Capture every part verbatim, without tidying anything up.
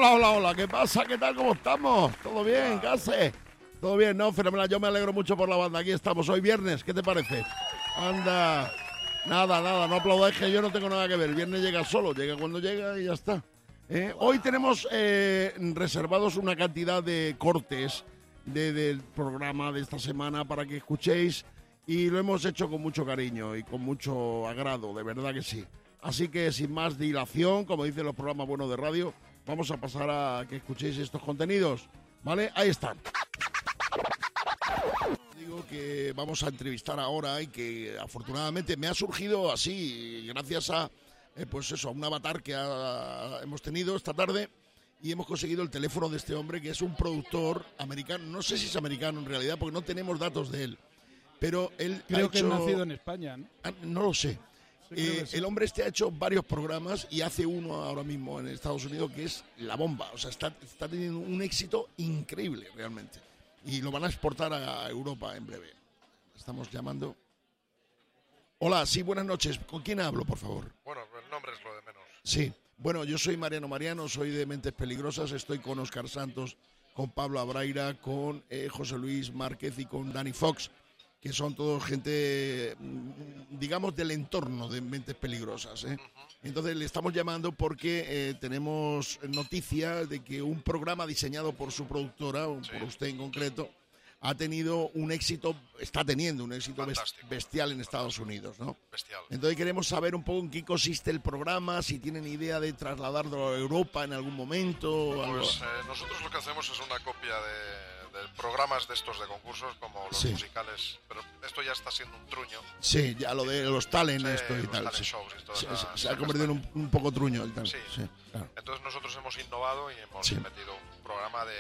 hola, hola, hola. ¿Qué pasa? ¿Qué tal? ¿Cómo estamos? ¿Todo bien? ¿Qué haces? ¿Todo bien? No, fenomenal. Yo me alegro mucho por la banda. Aquí estamos. Hoy viernes. ¿Qué te parece? Anda. Nada, nada. No aplaudáis que yo no tengo nada que ver. El viernes llega solo. Llega cuando llega y ya está. ¿Eh? Hoy tenemos eh, reservados una cantidad de cortes de, del programa de esta semana para que escuchéis. Y lo hemos hecho con mucho cariño y con mucho agrado. De verdad que sí. Así que sin más dilación, como dicen los programas buenos de radio, vamos a pasar a que escuchéis estos contenidos, ¿vale? Ahí están. Digo que vamos a entrevistar ahora y que afortunadamente me ha surgido así, gracias a, eh, pues eso, a un avatar que ha, hemos tenido esta tarde y hemos conseguido el teléfono de este hombre que es un productor americano, no sé si es americano en realidad porque no tenemos datos de él, pero él Creo ha que hecho... es nacido en España, ¿no? Ah, no lo sé. Sí, Eh, el hombre este ha hecho varios programas y hace uno ahora mismo en Estados Unidos que es La Bomba. O sea, está, está teniendo un éxito increíble realmente. Y lo van a exportar a Europa en breve. Estamos llamando. Hola, sí, buenas noches. ¿Con quién hablo, por favor? Bueno, el nombre es lo de menos. Sí, bueno, yo soy Mariano Mariano, soy de Mentes Peligrosas. Estoy con Óscar Santos, con Pablo Abraira, con eh, José Luis Márquez y con Dani Fox, que son todos gente, digamos, del entorno de Mentes Peligrosas, ¿eh? Entonces le estamos llamando porque eh, tenemos noticias de que un programa diseñado por su productora, o Sí. por usted en concreto, ha tenido un éxito, está teniendo un éxito bes- Fantástico. bestial en Estados Unidos, ¿no? Bestial. Entonces queremos saber un poco en qué consiste el programa, si tienen idea de trasladarlo a Europa en algún momento. Algo. Pues eh, nosotros lo que hacemos es una copia de, de programas de estos de concursos como los Sí. musicales, pero esto ya está siendo un truño. Sí, ya lo de los talent Sí, esto y los tal. talent Sí. shows y toda Se, esa- se- se esa ha convertido en un, un poco truño el tal. Sí. claro. Entonces nosotros hemos innovado y hemos Sí. metido un programa de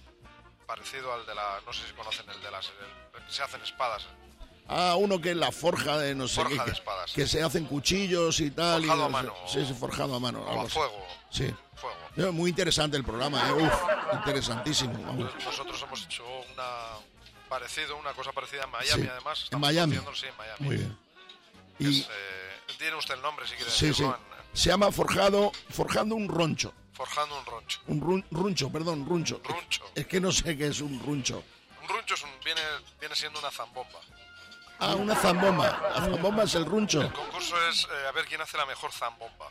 parecido al de la, no sé si conocen el de las, el- se hacen espadas, Ah, uno que es la forja de no sé Forja qué. de que, espadas. que se hacen cuchillos y tal. Forjado y, a mano, Sí, sí, forjado a mano. o algo a así. fuego, Sí. fuego. Eh, Muy interesante el programa, ¿eh? Uf, interesantísimo. Vamos. Entonces nosotros hemos hecho una parecido, una cosa parecida en Miami Sí. además. En Estamos Miami. haciéndolo, sí, en Miami. Muy bien. Que Y es, eh, tiene usted el nombre si quiere sí, sí. decirlo. en- en Se llama Forjado, Forjando un Roncho. Forjando un roncho. Un run- runcho, perdón, runcho. Runcho. Es que no sé qué es un runcho. Un runcho es un, viene, viene siendo una zambomba. Ah, una zambomba. La zambomba es el runcho. El concurso es eh, a ver quién hace la mejor zambomba.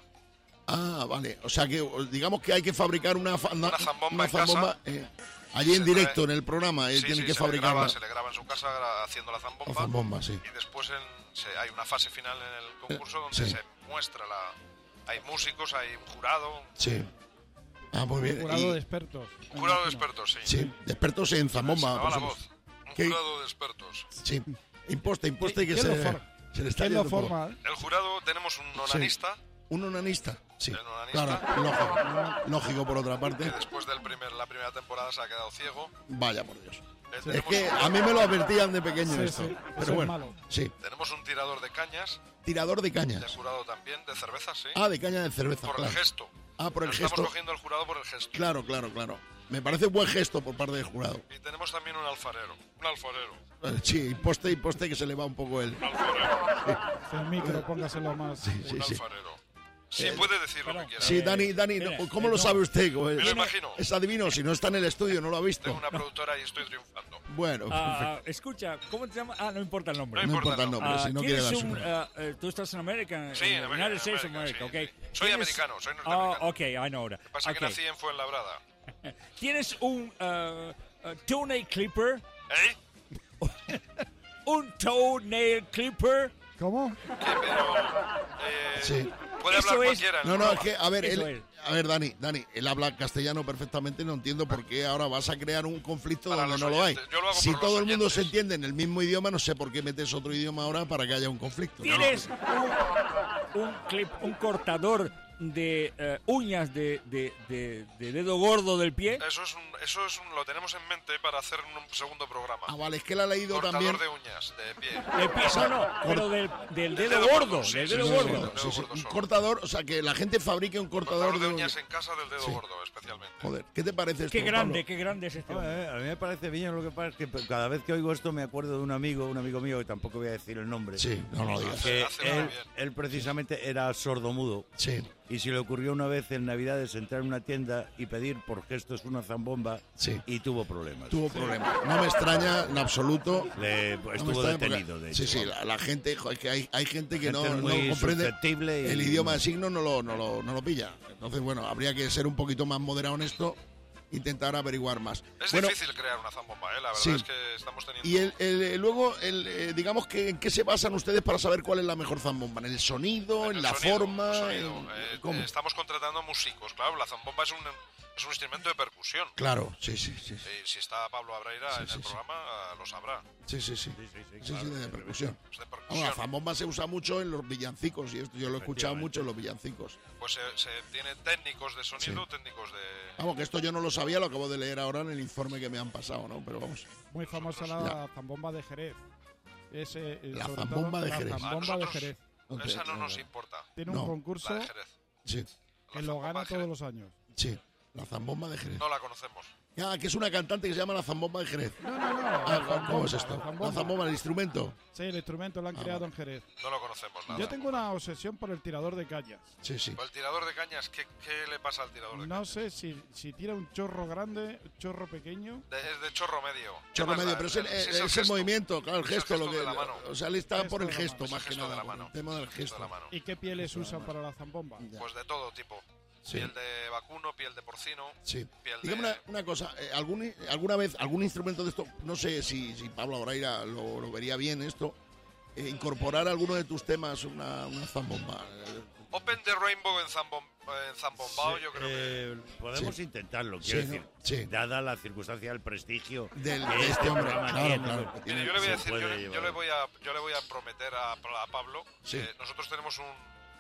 Ah, vale. O sea que digamos que hay que fabricar una, fa- Una zambomba una en zambomba, casa. eh, allí en Se directo trae- en el programa. Él Sí, tiene sí, que se le, fabricarla. graba, se le graba en su casa gra- haciendo la zambomba. La zambomba, sí. Y después en, se- hay una fase final en el concurso donde Sí. se muestra la... Hay músicos, hay un jurado. Sí. Ah, muy bien. Jurado Y- de expertos. Un jurado de imagino. expertos, sí. sí, de expertos en Se zambomba. me va por la supuesto. voz. Un ¿Qué? jurado de expertos. Sí. Imposta, imposta y que ¿Quién se, lo for- se le está ¿Quién lo yendo todo. forma? El jurado tenemos un onanista Un onanista. Sí. El onanista. Claro, lógico. Lógico por otra que parte. después del primer, la primera temporada se ha quedado ciego. Vaya por Dios. Eh, Es tenemos, que a mí me lo advertían de pequeño Sí, esto. sí, eso Pero es bueno, malo. sí. tenemos un tirador de cañas, Tirador de de cañas. jurado también, de cerveza, sí. Ah, de caña de cerveza, por claro. el gesto. Ah, por el Estamos gesto. cogiendo al jurado por el gesto. Claro, claro, claro. Me parece un buen gesto por parte del jurado. Y tenemos también un alfarero. Un alfarero. Eh, Sí, poste y poste que se le va un poco el... Un alfarero. El micro, póngaselo más. Sí, un sí. alfarero. Sí, puede decir lo que quiera. Sí, Dani, Dani, mira, ¿cómo lo no. sabe usted? Me lo imagino. Es adivino, si no está en el estudio, no lo ha Tengo visto. una productora y estoy triunfando. Bueno, Ah, perfecto. escucha, ¿cómo te llamas? Ah, no importa el nombre. No No importa importa el el nombre, Ah, si no ¿quién quiere es dar su un, nombre. ah, eh, tú estás en América, Sí, en en América, United States of en America, América, ok. sí, sí. Soy ¿Tienes- americano, soy Ah, norteamericano. ok, I know that. Lo que pasa es que Ok. nací en Fuenlabrada. ¿Tienes un uh, uh, toenail clipper? ¿Eh? ¿Un toenail clipper? ¿Cómo? Que, pero, eh, Sí. Puede Eso hablar es- cualquiera. No, no, es que, a ver, Eso él, es. a ver, Dani, Dani, él habla castellano perfectamente, no entiendo por qué ahora vas a crear un conflicto Para donde los no lo hay. oyentes, yo lo hago Si por todo los el mundo oyentes. se entiende en el mismo idioma, no sé por qué metes otro idioma ahora para que haya un conflicto. ¿no? ¿Tienes un, un clip, un cortador de eh, uñas de, de, de, de dedo gordo del pie? Eso es un, eso es un, lo tenemos en mente para hacer un segundo programa. Ah, vale, es que él ha leído Cortador también. de uñas, de pie. Del pie, no, no, pero del, del dedo dedo gordo, gordo, sí, del sí, dedo sí, gordo. sí, Sí, sí, dedo gordo un solo. cortador, o sea, que la gente fabrique un cortador, Cortador de uñas en casa del dedo Sí. gordo, especialmente. Joder, ¿qué te parece esto, Qué grande, Pablo? qué grande es este hombre. Eh, A mí me parece bien, lo que pasa es que cada vez que oigo esto me acuerdo de un amigo, un amigo mío, que tampoco voy a decir el nombre, Sí, no, no lo digas. que Hace muy él, bien. él precisamente era sordomudo Sí. y se le ocurrió una vez en Navidades entrar en una tienda y pedir por gestos una zambomba Sí. y tuvo problemas. Tuvo problemas. No me extraña en absoluto. Le, No me estuvo extraña detenido, porque- de Sí, hecho. sí, la, la gente, jo, es que hay, hay gente que Gente no, no muy comprende susceptible y- el idioma de signos, no lo, no, lo, no lo pilla. Entonces, bueno, habría que ser un poquito más moderado en esto, intentar averiguar más. Es Bueno, difícil crear una zambomba, ¿eh? La verdad Sí. es que estamos teniendo... y el, el- luego, el, eh, digamos que en qué se basan ustedes para saber cuál es la mejor zambomba, ¿en el sonido, en, el la sonido, forma? el sonido. en- Eh, ¿Cómo? estamos contratando músicos, claro, la zambomba es un, es un instrumento de percusión. Claro, sí, sí, sí, Y si está Pablo Abreira Sí, en sí, el sí. programa, ah, lo sabrá. sí, sí, sí, Sí, sí, sí, sí, claro. sí, de percusión. Es de Vamos, percusión. la zambomba se usa mucho en los villancicos y esto yo lo he escuchado Efectivamente. mucho en los villancicos. Pues se, se tiene técnicos de sonido, Sí. técnicos de... Vamos, que esto yo no lo sabía, lo acabo de leer ahora en el informe que me han pasado, ¿no? Pero vamos, Muy famosa la zambomba de Jerez. Ese, eh, La sobre zambomba todo, de la Jerez. A zambomba de nosotros Jerez. Ok, esa no ok. nos importa, Tiene No. un concurso la de Jerez. sí, que La lo zambomba gana de todos Jerez. los años. sí, la zambomba de Jerez. No la conocemos. Ah, que es una cantante que se llama la zambomba de Jerez. No, no, no. Ah, la ¿cómo- ¿cómo zambomba, es esto? la La zambomba. zambomba, el instrumento. Sí, el instrumento lo han Ah, creado vale. en Jerez. No lo conocemos nada. Yo tengo una obsesión por el tirador de cañas. Sí, sí. El tirador de cañas, ¿qué, qué le pasa al tirador de No cañas? sé si, si tira un chorro grande, chorro pequeño. De- es de chorro medio. ¿Qué Chorro más medio, da? pero es el, Sí, es el el gesto. movimiento, claro, el Es el gesto. lo gesto que, de la mano. O sea, él está Gesto por el de la gesto, mano. más Es el que gesto de nada. la por mano. el tema del Gesto de gesto. la mano. ¿Y qué pieles usan para la zambomba? Ya. Pues de todo tipo. Sí. Piel de vacuno, piel de porcino, Sí. piel Dígame de... una, una cosa, eh, ¿algún, ¿alguna vez algún instrumento de esto, no sé si, si Pablo Abreira lo, lo vería bien esto, eh, incorporar a alguno de tus temas una, una zambomba? Eh, Open the Rainbow en, zambom, en zambombao, yo creo que... Eh, podemos Sí. intentarlo, Sí, quiero ¿no? decir, Sí. dada la circunstancia, el prestigio Del- que de este hombre, programa claro, tiene, claro. pues, Mire, yo le voy a se decir, yo, puede le- yo llevar. le voy a, yo le voy a prometer a, a Pablo Sí. que nosotros tenemos un,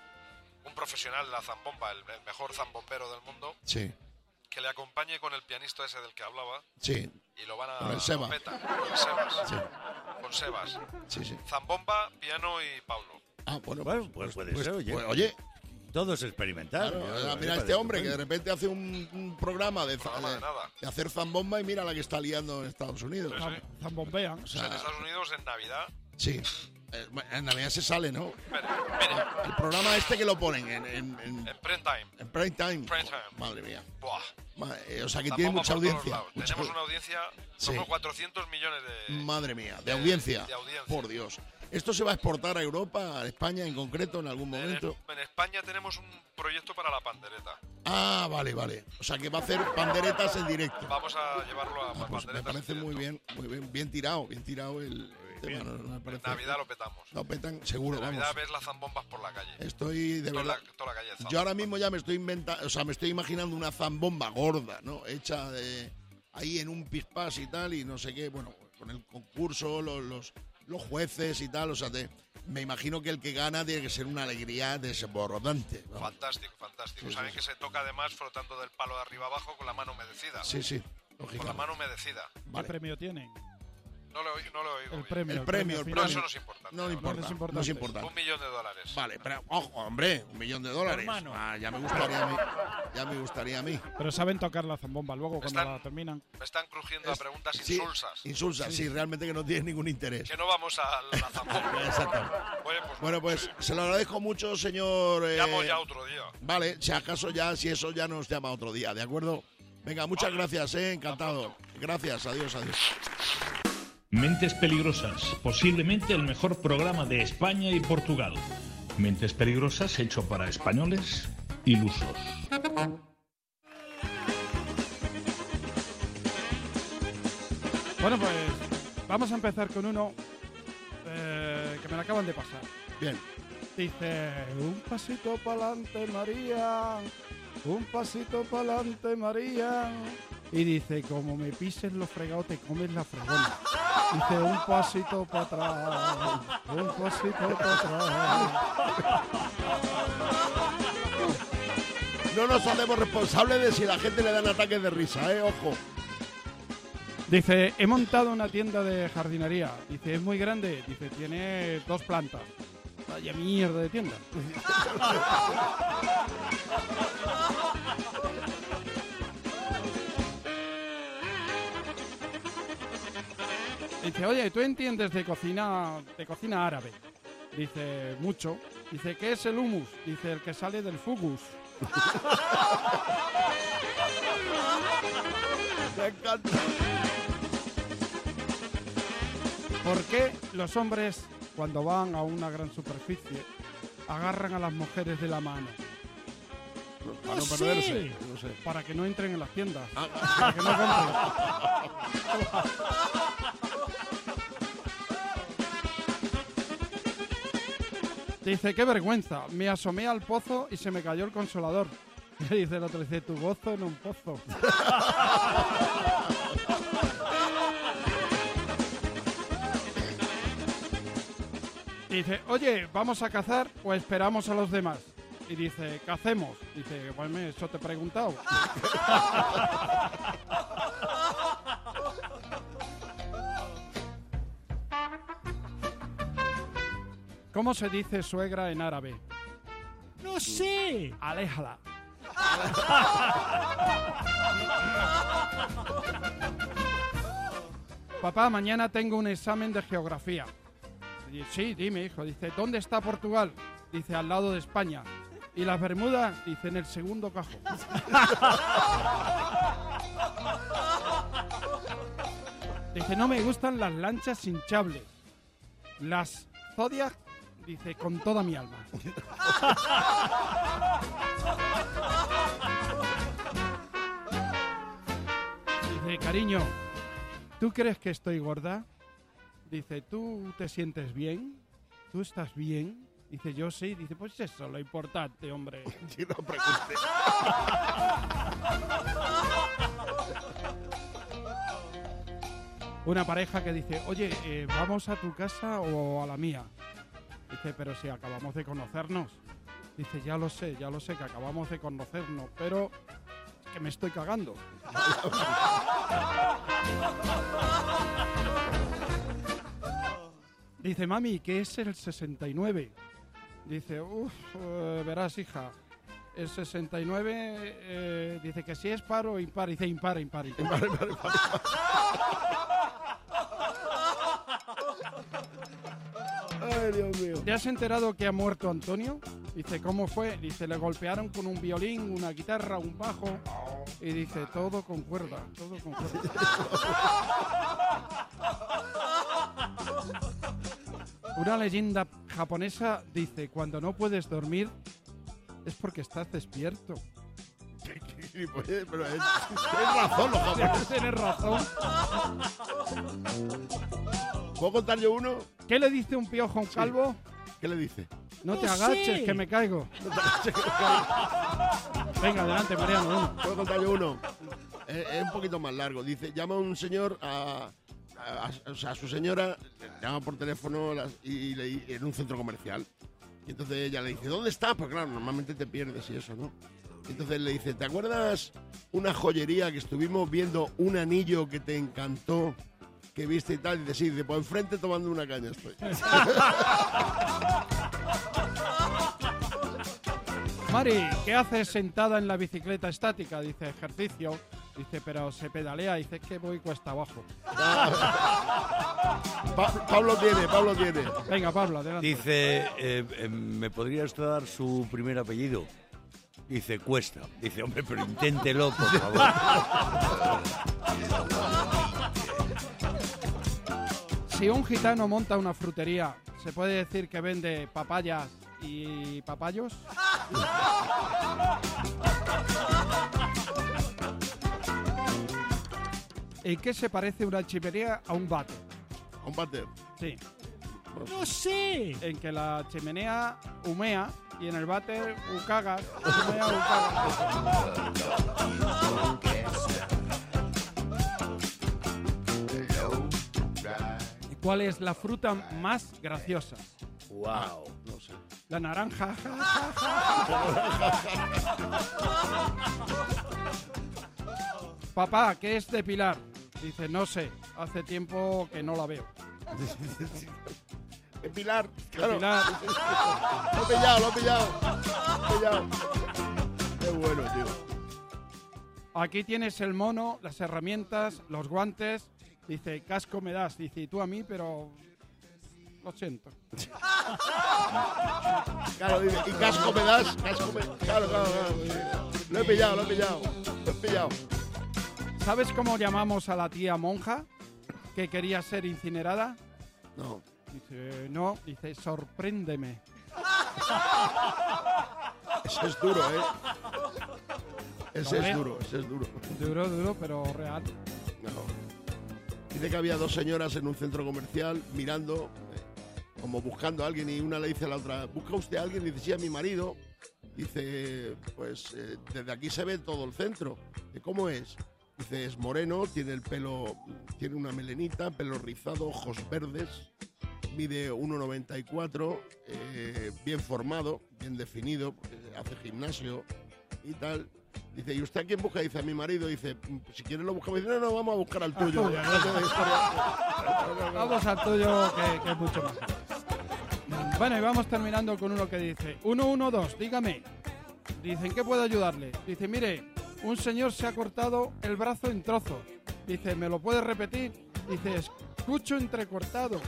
un profesional de la zambomba, el, el mejor zambombero del mundo, Sí, que le acompañe con el pianista ese del que hablaba sí, y lo van a... Con el Seba. lo petan, con el Sebas. sí, Con Sebas. sí, sí. Zambomba, piano y Pablo. Ah, bueno, Bueno, pues puede ser, oye. pues, oye, Todo es experimentar. claro, Yo- ah, yo mira me este parece hombre que de estupendo. repente hace un, un programa de, za- Programa de de- nada. de hacer zambomba y mira la que está liando en Estados Unidos. Sí, sí. Zam- Zambombean. O Pues sea, en Estados Unidos en Navidad. sí. Eh, En Navidad se sale, ¿no? Mire, mire, El programa este que lo ponen en, en, en, en prime time. en prime time. Prime time. Madre mía. Buah. Ma- eh, O sea que Zambomba tiene mucha por todos audiencia. lados. Mucha- Tenemos una audiencia, Sí. somos cuatrocientos millones de... Madre mía, de de- audiencia. de audiencia. Por Dios. ¿Esto se va a exportar a Europa, a España en concreto en algún En, momento? en España tenemos un proyecto para la pandereta. Ah, vale, vale. O sea que va a hacer panderetas en directo. Vamos a llevarlo a Ah, pues me panderetas. parece en muy directo. bien, muy bien, bien tirado, bien tirado el tema. No, no me En parece. Navidad lo petamos. Lo petan seguro, En vamos. Navidad ves las zambombas por la calle. Estoy de Toda verdad. la, toda la calle zambomba. Yo ahora mismo ya me estoy inventando, o sea, me estoy imaginando una zambomba gorda, ¿no? Hecha de ahí en un pispás y tal y no sé qué, bueno, con el concurso, los los, los jueces y tal, o sea, te- me imagino que el que gana tiene que ser una alegría desbordante. vamos. Fantástico, fantástico. Sí, Saben sí, que se toca además frotando del palo de arriba abajo con la mano humedecida. Sí, sí, Con la lógicamente. mano humedecida. ¿Qué Vale. premio tienen? No lo, oigo- no lo oigo El bien. premio. El premio, el No, premio. eso no es importante. No le importa, No es no es importante. importante. Un millón de dólares. Vale, pero ojo, hombre, un millón de dólares. Hermano. Ah, ya me gustaría a mí. Ya me gustaría a mí. Pero saben tocar la zambomba luego cuando Están- la terminan. Me están crujiendo a preguntas Sí, insulsas. Insulsas, sí, realmente que no tiene ningún interés. Que no vamos a la zambomba. Exacto. Oye, pues, Bueno, pues se lo agradezco mucho, señor. eh, llamo ya otro día. Vale, si acaso ya, si eso ya nos llama otro día, ¿de acuerdo? Venga, muchas Vale. gracias, eh, encantado. Gracias, adiós, adiós. Mentes Peligrosas, posiblemente el mejor programa de España y Portugal. Mentes Peligrosas hecho para españoles ilusos. Bueno, pues vamos a empezar con uno eh, que me lo acaban de pasar. Bien. Dice, un pasito pa'lante María, un pasito pa'lante María. Y dice, como me pises los fregados te comes la fregona. Dice, un pasito para atrás, un pasito para atrás. No nos hacemos responsables de si la gente le dan ataques de risa, eh, ojo. Dice, he montado una tienda de jardinería. Dice, es muy grande. Dice, tiene dos plantas. Vaya mierda de tienda. Dice, oye, ¿tú entiendes de cocina, de cocina árabe? Dice, mucho. Dice, ¿qué es el hummus? Dice, el que sale del fugus. Me encanta. ¿Por qué los hombres, cuando van a una gran superficie, agarran a las mujeres de la mano? Para no sé. perderse. No sé. Para que no entren en las tiendas. Ah, Para que no compren. Dice, qué vergüenza, me asomé al pozo y se me cayó el consolador. Y dice el otro, dice, tu gozo en un pozo. Dice, oye, ¿vamos a cazar o esperamos a los demás? Y dice, cacemos. Dice, bueno, eso te he preguntado. ¿Cómo se dice suegra en árabe? No sé. Aléjala. Papá, mañana tengo un examen de geografía. Y, sí, dime, hijo. Dice, ¿dónde está Portugal? Dice, al lado de España. ¿Y las Bermudas? Dice, en el segundo cajón. Dice, no me gustan las lanchas hinchables. Las Zodiac, dice, con toda mi alma. Dice, cariño, ¿tú crees que estoy gorda? Dice, ¿tú te sientes bien? ¿Tú estás bien? Dice, yo sí. Dice, pues eso es lo importante, hombre. Sí, no pregunte. Una pareja que dice, oye, eh, ¿vamos a tu casa o a la mía? Dice, pero si acabamos de conocernos. Dice, ya lo sé, ya lo sé, que acabamos de conocernos, pero es que me estoy cagando. Dice, mami, ¿qué es el sesenta y nueve? Dice, uff, eh, verás, hija, el sesenta y nueve, eh, dice que si es par o impar. Dice, impar, impar, impar. Vale, vale, vale. Ay, Dios mío. ¿Te has enterado que ha muerto Antonio? Dice, ¿cómo fue? Dice, le golpearon con un violín, una guitarra, un bajo. Y dice, todo con cuerda, todo con cuerda. Una leyenda japonesa dice, cuando no puedes dormir es porque estás despierto. Pues, pero es, tienes razón, los japoneses. Tienes razón. ¿Puedo contar yo uno? ¿Qué le dice un piojo a un calvo? ¿Qué le dice? No te No agaches, sé. que me caigo. Venga, adelante, Mariano. uno. ¿Puedo contar yo uno? Es, es un poquito más largo. Dice, llama un señor a, a, a- o sea, a su señora, llama por teléfono las- y, le di- en un centro comercial. Y entonces ella le dice, ¿dónde está? Pues claro, normalmente te pierdes y eso, ¿no? Y entonces le dice, ¿te acuerdas una joyería que estuvimos viendo un anillo que te encantó, que viste y tal? Y dice, sí, dice, pues enfrente tomando una caña estoy. Mari, ¿qué haces sentada en la bicicleta estática? Dice, ejercicio. Dice, pero se pedalea. Dice, es que voy cuesta abajo. Pa- Pablo tiene, Pablo tiene. Venga, Pablo, adelante. Dice, eh, eh, ¿me podría usted dar su primer apellido? Dice, Cuesta. Dice, hombre, pero inténtelo, por favor. Si un gitano monta una frutería, ¿se puede decir que vende papayas y papayos? ¿En qué se parece una chimenea a un váter? A un váter. Sí, No sé. en que la chimenea humea y en el váter ucagas. Humea, ucagas. ¿Y cuál es la fruta más graciosa? Wow. No sé. La naranja. Papá, ¿qué es depilar? Dice, no sé, hace tiempo que no la veo. Eh, Pilar, claro. Depilar. Lo he pillado, lo he pillado. Lo he pillado. Qué bueno, tío. Aquí tienes el mono, las herramientas, los guantes. Dice, casco me das. Dice, y tú a mí, pero lo siento. Claro, dice, ¿y casco me das? Casco me... Claro, claro, claro. Lo he pillado, lo he pillado. Lo he pillado. ¿Sabes cómo llamamos a la tía monja que quería ser incinerada? No. Dice, no, dice, sorpréndeme. Ese es duro, ¿eh? Ese No, es eh. duro, ese es duro. Duro, duro, pero real. No. Dice que había dos señoras en un centro comercial mirando, eh, como buscando a alguien, y una le dice a la otra, ¿busca usted a alguien? Y dice, sí, a mi marido. Dice, pues eh, desde aquí se ve todo el centro. Dice, ¿cómo es? Dice, es moreno, tiene el pelo, tiene una melenita, pelo rizado, ojos verdes, mide uno noventa y cuatro, eh, bien formado, bien definido, hace gimnasio y tal. Dice, ¿y usted a quién busca? Dice, a mi marido. Dice, si quieres lo buscamos. Dice, no, no, vamos a buscar al tuyo. tuyo, Vamos al tuyo, que, que es mucho mejor. Bueno, y vamos terminando con uno que dice, uno uno dos, dígame. Dice, ¿en qué puedo ayudarle? Dice, mire, un señor se ha cortado el brazo en trozos. Dice, ¿me lo puede repetir? Dice, escucho entrecortado.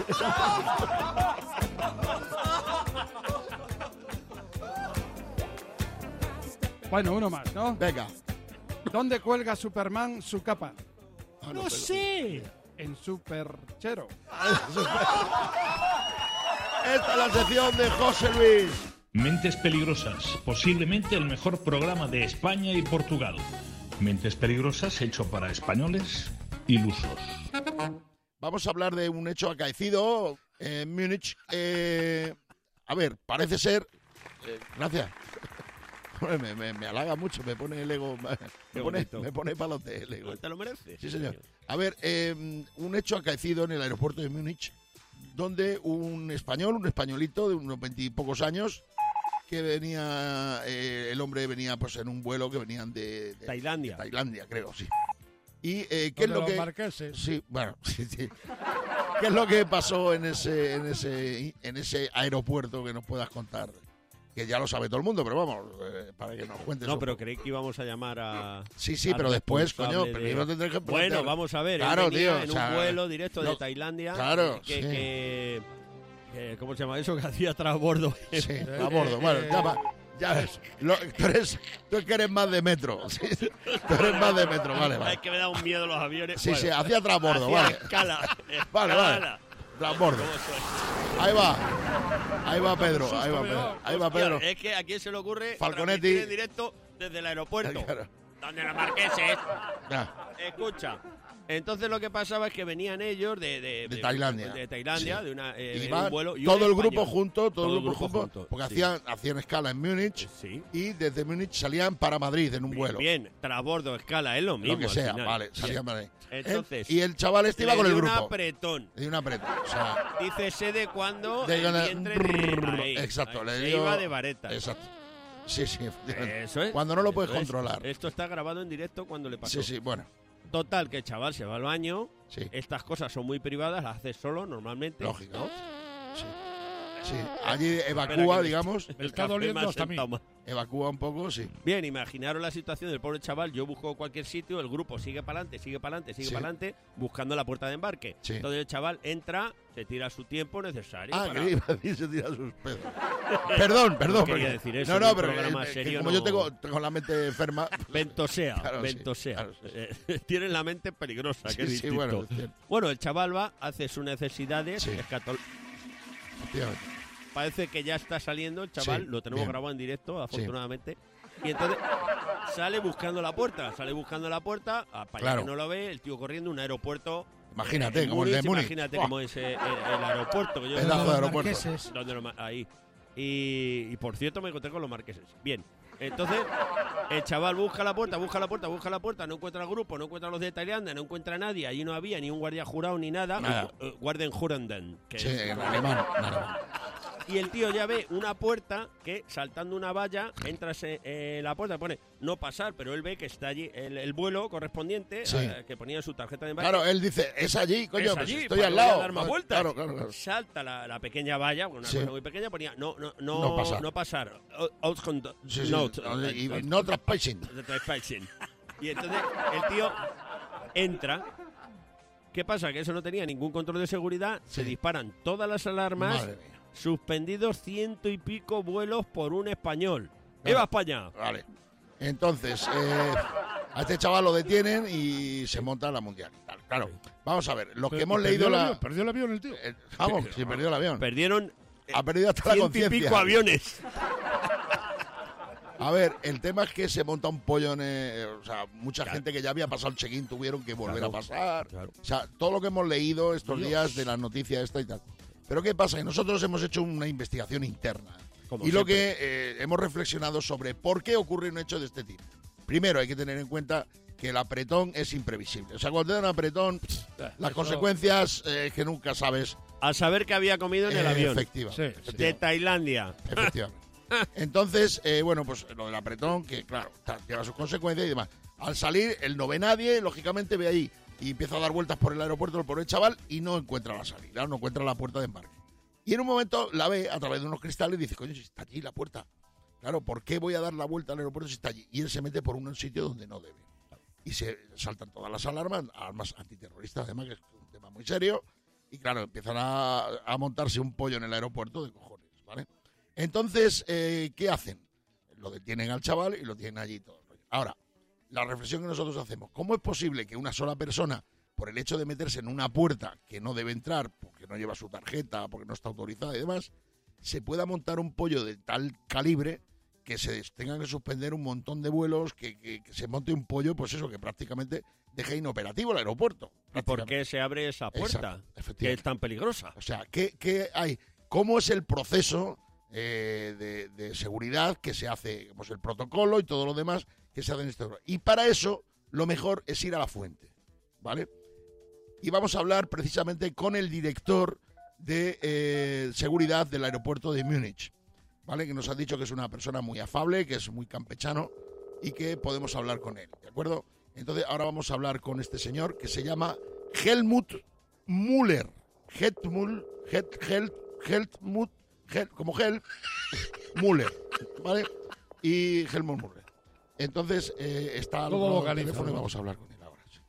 Bueno, uno más, ¿no? Venga. ¿Dónde cuelga Superman su capa? Ah, no, No pero- sé. En Superchero. Esta es la sección de José Luis. Mentes Peligrosas, posiblemente el mejor programa de España y Portugal. Mentes Peligrosas hecho para españoles ilusos. Vamos a hablar de un hecho acaecido en Múnich. Eh, a ver, parece ser... eh, gracias. Me, me, me halaga mucho, me pone el ego... Me Qué pone, bonito. me pone palote el ego. ¿Te lo mereces? Sí, señor. A ver, eh, un hecho acaecido en el aeropuerto de Múnich, donde un español, un españolito de unos veintipocos años, que venía, eh, el hombre venía pues en un vuelo que venían de, de Tailandia. de Tailandia, creo, sí. Y eh, ¿qué es Donde lo los que marqueses. sí, bueno, sí, sí. ¿Qué es lo que pasó en ese en ese en ese aeropuerto que nos puedas contar? Que ya lo sabe todo el mundo, pero vamos, eh, para que nos cuentes. No, un pero poco. creí que íbamos a llamar a... Sí, sí, al pero después, responsable coño, de- primero tendré que Bueno, plantear- vamos a ver. él Claro, venía tío, en o sea, un vuelo directo no- de Tailandia. Claro, que, sí. que- que- ¿Cómo se llama eso? Que hacía transbordo. Sí, a bordo. Bueno, ya va. Ya ves. Lo- tú, eres, tú que eres más de metro. Sí, tú eres más de metro, vale, Es vale. que me da un miedo los aviones. Sí, Bueno, sí, hacía transbordo, hacía vale. escala. Vale, escala. vale. Transbordo. ¿Cómo suena? Ahí va. Ahí va Pedro, ahí va Pedro. Ahí va Hostia, Pedro. Es que a quién se le ocurre Falconetti. transmitir en directo desde el aeropuerto. Claro. Donde los marqueses. Ya. Escucha. Entonces lo que pasaba es que venían ellos de, de, De Tailandia. de Tailandia, Sí. de una eh, Y en va un vuelo y un todo el español. grupo junto, todo, Todo el grupo, junto, porque sí. hacían, hacían escala en Múnich Sí. y desde Múnich salían para Madrid en un Bien, vuelo. Bien, transbordo, escala, es lo mismo. Lo que al sea, final. vale, Bien. salían para Madrid. Entonces, Él- y el chaval este iba le con el dio un grupo. apretón. Le dio un apretón. O sea, Dice sé de cuándo De- el de- vientre de... ahí, exacto, ahí, le se dio- iba de vareta. exacto. Sí, sí, efectivamente. Eso es. Cuando no lo puedes Eso es. controlar. Esto está grabado en directo cuando le pasó. Sí, sí, bueno. Total, que el chaval se va al baño. Sí. Estas cosas son muy privadas, las hace solo normalmente. Lógico. Sí. Sí. Allí Espera evacúa, que me- digamos. Me está café doliendo me ha hasta a mí. sentado mal. Evacúa un poco, sí. Bien, imaginaros la situación del pobre chaval. Yo busco cualquier sitio, el grupo sigue para adelante, sigue para adelante, sigue Sí. para adelante, buscando la puerta de embarque. Sí. Entonces el chaval entra, se tira su tiempo necesario. Ah, para- que iba a decir se tira sus pedos. Perdón, perdón. No quería porque- decir eso, No, en no, un pero programa eh, que serio como no- yo tengo, tengo la mente enferma. Ventosea, Claro, sí, ventosea. claro, sí, Eh, Tienen la mente peligrosa, que Sí, es sí, distinto. bueno, es cierto. Bueno, el chaval va, hace sus necesidades, Sí. escatol- Efectivamente. parece que ya está saliendo el chaval, Sí, lo tenemos bien. grabado en directo, afortunadamente. Y entonces sale buscando la puerta, sale buscando la puerta, ah, para allá Claro. que no lo ve, el tío corriendo, un aeropuerto. Imagínate, eh, como el de Múnich. Imagínate Buah. cómo es eh, el, el aeropuerto. Que yo Pedazo de aeropuerto. Marqueses. donde lo ma- ahí. Y, y por cierto me encontré con los marqueses. Bien. Entonces, el chaval busca la puerta, busca la puerta, busca la puerta, no encuentra el grupo, no encuentra a los de Tailandia, no encuentra a nadie, allí no había ni un guardia jurado ni nada. Nada. Eh, Guarden Juranden. que Sí, es- en alemán. en alemán. y el tío ya ve una puerta que, saltando una valla, entras en eh, la puerta, pone no pasar, pero él ve que está allí el, el vuelo correspondiente, Sí. eh, que ponía su tarjeta de embarque. Claro, él dice, es allí, coño, Es pues allí, estoy para al que vaya lado. a dar más vueltas. Claro, claro, claro. Salta la, la pequeña valla, una Sí. cosa muy pequeña, ponía no, no, no, No pasar. no pasar. Out- out- Sí, sí, note, no, y, eh, y no trespassing. de trespassing. Y entonces el tío entra ¿Qué pasa? Que eso no tenía ningún control de seguridad, Sí. se disparan todas las alarmas, Madre mía. suspendidos ciento y pico vuelos por un español. Claro. ¡Viva España! Vale. Entonces, eh, a este chaval lo detienen y se monta la mundial. Claro, vamos a ver, los que Pero- hemos perdió leído el la... avión, perdió el avión el tío. eh, vamos, si perdió el avión. Perdieron Ha perdido hasta la ciento y conciencia. pico aviones. A ver, el tema es que se monta un pollo en... eh, o sea, mucha gente que ya había pasado el check-in tuvieron que volver Claro, a pasar. claro. O sea, todo lo que hemos leído estos Dios. días de las noticias esta y tal. Pero ¿qué pasa? Que nosotros hemos hecho una investigación interna. Como y lo siempre. que eh, hemos reflexionado sobre por qué ocurre un hecho de este tipo. Primero, hay que tener en cuenta que el apretón es imprevisible. O sea, cuando te dan un apretón, pss, las eso- consecuencias eh, es que nunca sabes. A saber qué había comido en el eh, avión. Efectiva, Sí, sí. De efectiva- Tailandia. efectivamente. Entonces, eh, bueno, pues lo del apretón, que claro, ta- lleva sus consecuencias y demás. Al salir, él no ve nadie, lógicamente ve ahí y empieza a dar vueltas por el aeropuerto el pobre chaval y no encuentra la salida, no encuentra la puerta de embarque. Y en un momento la ve a través de unos cristales y dice, coño, si está allí la puerta. Claro, ¿por qué voy a dar la vuelta al aeropuerto si está allí? Y él se mete por un sitio donde no debe. Y se saltan todas las alarmas, alarmas antiterroristas, además, que es un tema muy serio. Y claro, empiezan a, a montarse un pollo en el aeropuerto de cojones, ¿vale? Entonces, eh, ¿qué hacen? Lo detienen al chaval y lo tienen allí y todo. Ahora, la reflexión que nosotros hacemos, ¿cómo es posible que una sola persona, por el hecho de meterse en una puerta que no debe entrar, porque no lleva su tarjeta, porque no está autorizada y demás, se pueda montar un pollo de tal calibre que se tengan que suspender un montón de vuelos, que, que- que se monte un pollo, pues eso, que prácticamente deje inoperativo el aeropuerto? ¿Y por qué se abre esa puerta? Exacto, Que efectivamente. es tan peligrosa. O sea, ¿qué, qué hay? ¿Cómo es el proceso eh, de, de seguridad que se hace? Pues el protocolo y todo lo demás que se hace en este lugar. Y para eso, lo mejor es ir a la fuente, ¿vale? Y vamos a hablar precisamente con el director de eh, seguridad del aeropuerto de Múnich, ¿vale? Que nos ha dicho que es una persona muy afable, que es muy campechano y que podemos hablar con él, ¿de acuerdo? Entonces, ahora vamos a hablar con este señor que se llama Helmut Müller. Helmut, Hel, Hel, Helmut, Hel, como Hel, Müller, ¿vale? Y Helmut Müller. Entonces, eh, está al ¿Cómo otro lado del vocaliza, teléfono y no? vamos a hablar con él ahora. Sí.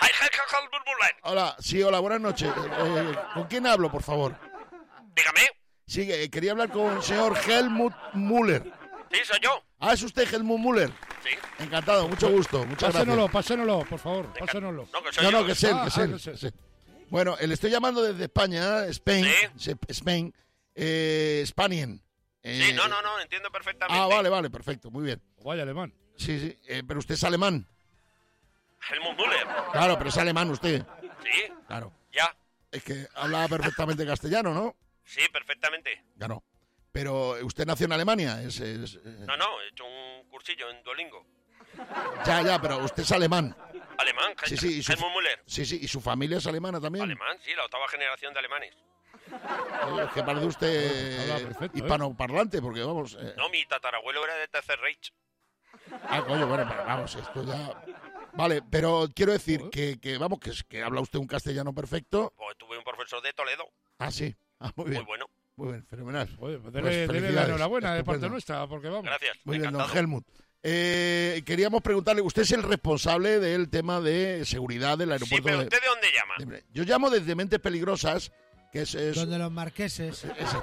Hola, sí, hola, buenas noches. Eh, ¿Con quién hablo, por favor? Dígame. Sí, eh, quería hablar con el señor Helmut Müller. Sí, soy yo. Ah, ¿es usted Helmut Müller? Sí. Encantado, mucho gusto, muchas Pásenoslo, gracias. pásenoslo, por favor, pásenoslo. No, que soy No, yo. no, que es él, Ah, que es ah, él. que es él. Sí. Bueno, eh, le estoy llamando desde España, Spain, Sí. Se- Spain, eh, Spanien. Eh, Sí, no, no, no, entiendo perfectamente. Ah, vale, vale, perfecto, muy bien. Vaya alemán. Sí, sí, eh, pero usted es alemán. Helmut Müller. Claro, pero es alemán usted. Sí, Claro. ya. Es que habla perfectamente castellano, ¿no? Sí, perfectamente. Ya no. Pero usted nació en Alemania. Es, es, eh, No, no, he hecho un cursillo en Duolingo. Ya, ya, pero usted es alemán. Alemán, Sí, sí, y su- Helmut Müller. Sí, sí, y su familia es alemana también. Alemán, sí, la octava generación de alemanes. Eh, Es que parece usted Habla eh, perfecto, ¿eh? hispanoparlante, porque vamos. eh, No, mi tatarabuelo era de Tercer Reich. Ah, coño, bueno, pero vamos, esto ya. Vale, pero quiero decir que, que vamos, que, es- que habla usted un castellano perfecto. Pues tuve un profesor de Toledo, Ah, sí. Ah, muy muy bien. bueno. Muy bien, fenomenal. Oye, pues Pues dele, dele la felicidades, enhorabuena de estupendo. parte nuestra, porque vamos. Gracias, Muy bien, don encantado. Helmut. Eh, queríamos preguntarle, usted es el responsable del tema de seguridad del Sí, aeropuerto pero de- ¿usted de dónde llama? de... Yo llamo desde Mentes Peligrosas, que es... es Donde los marqueses.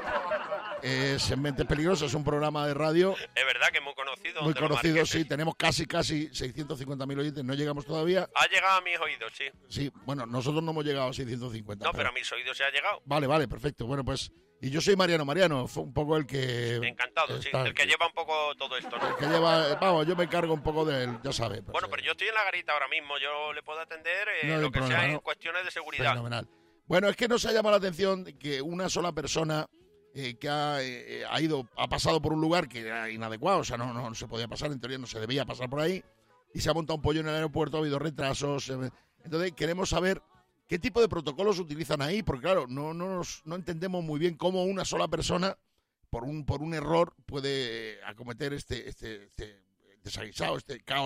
es en Mentes Peligrosas, es un programa de radio Es verdad que es muy conocido. muy de los conocido, marqueses. sí, tenemos casi, casi seiscientos cincuenta mil oyentes, no llegamos todavía. Ha llegado a mis oídos, sí. Sí, bueno, nosotros no hemos llegado a seiscientos cincuenta. No, pero a mis oídos se ha llegado. Vale, vale, perfecto. Bueno, pues... Y yo soy Mariano. Mariano fue un poco el que... Encantado, sí. está- El que lleva un poco todo esto, ¿no? el que lleva... Vamos, yo me encargo un poco de él, ya sabe. pues, Bueno, eh, pero yo estoy en la garita ahora mismo. Yo le puedo atender eh, No hay lo que problema, sea en ¿no? cuestiones de seguridad. Fenomenal. Bueno, es que nos ha llamado la atención que una sola persona eh, que ha, eh, ha ido, ha pasado por un lugar que era inadecuado, o sea, no, no, no se podía pasar, en teoría no se debía pasar por ahí, y se ha montado un pollo en el aeropuerto, ha habido retrasos. eh, Entonces, queremos saber qué tipo de protocolos utilizan ahí, porque claro, no, no, nos- no entendemos muy bien cómo una sola persona, por un, por un error, puede acometer este, este, este desaguisado, este caos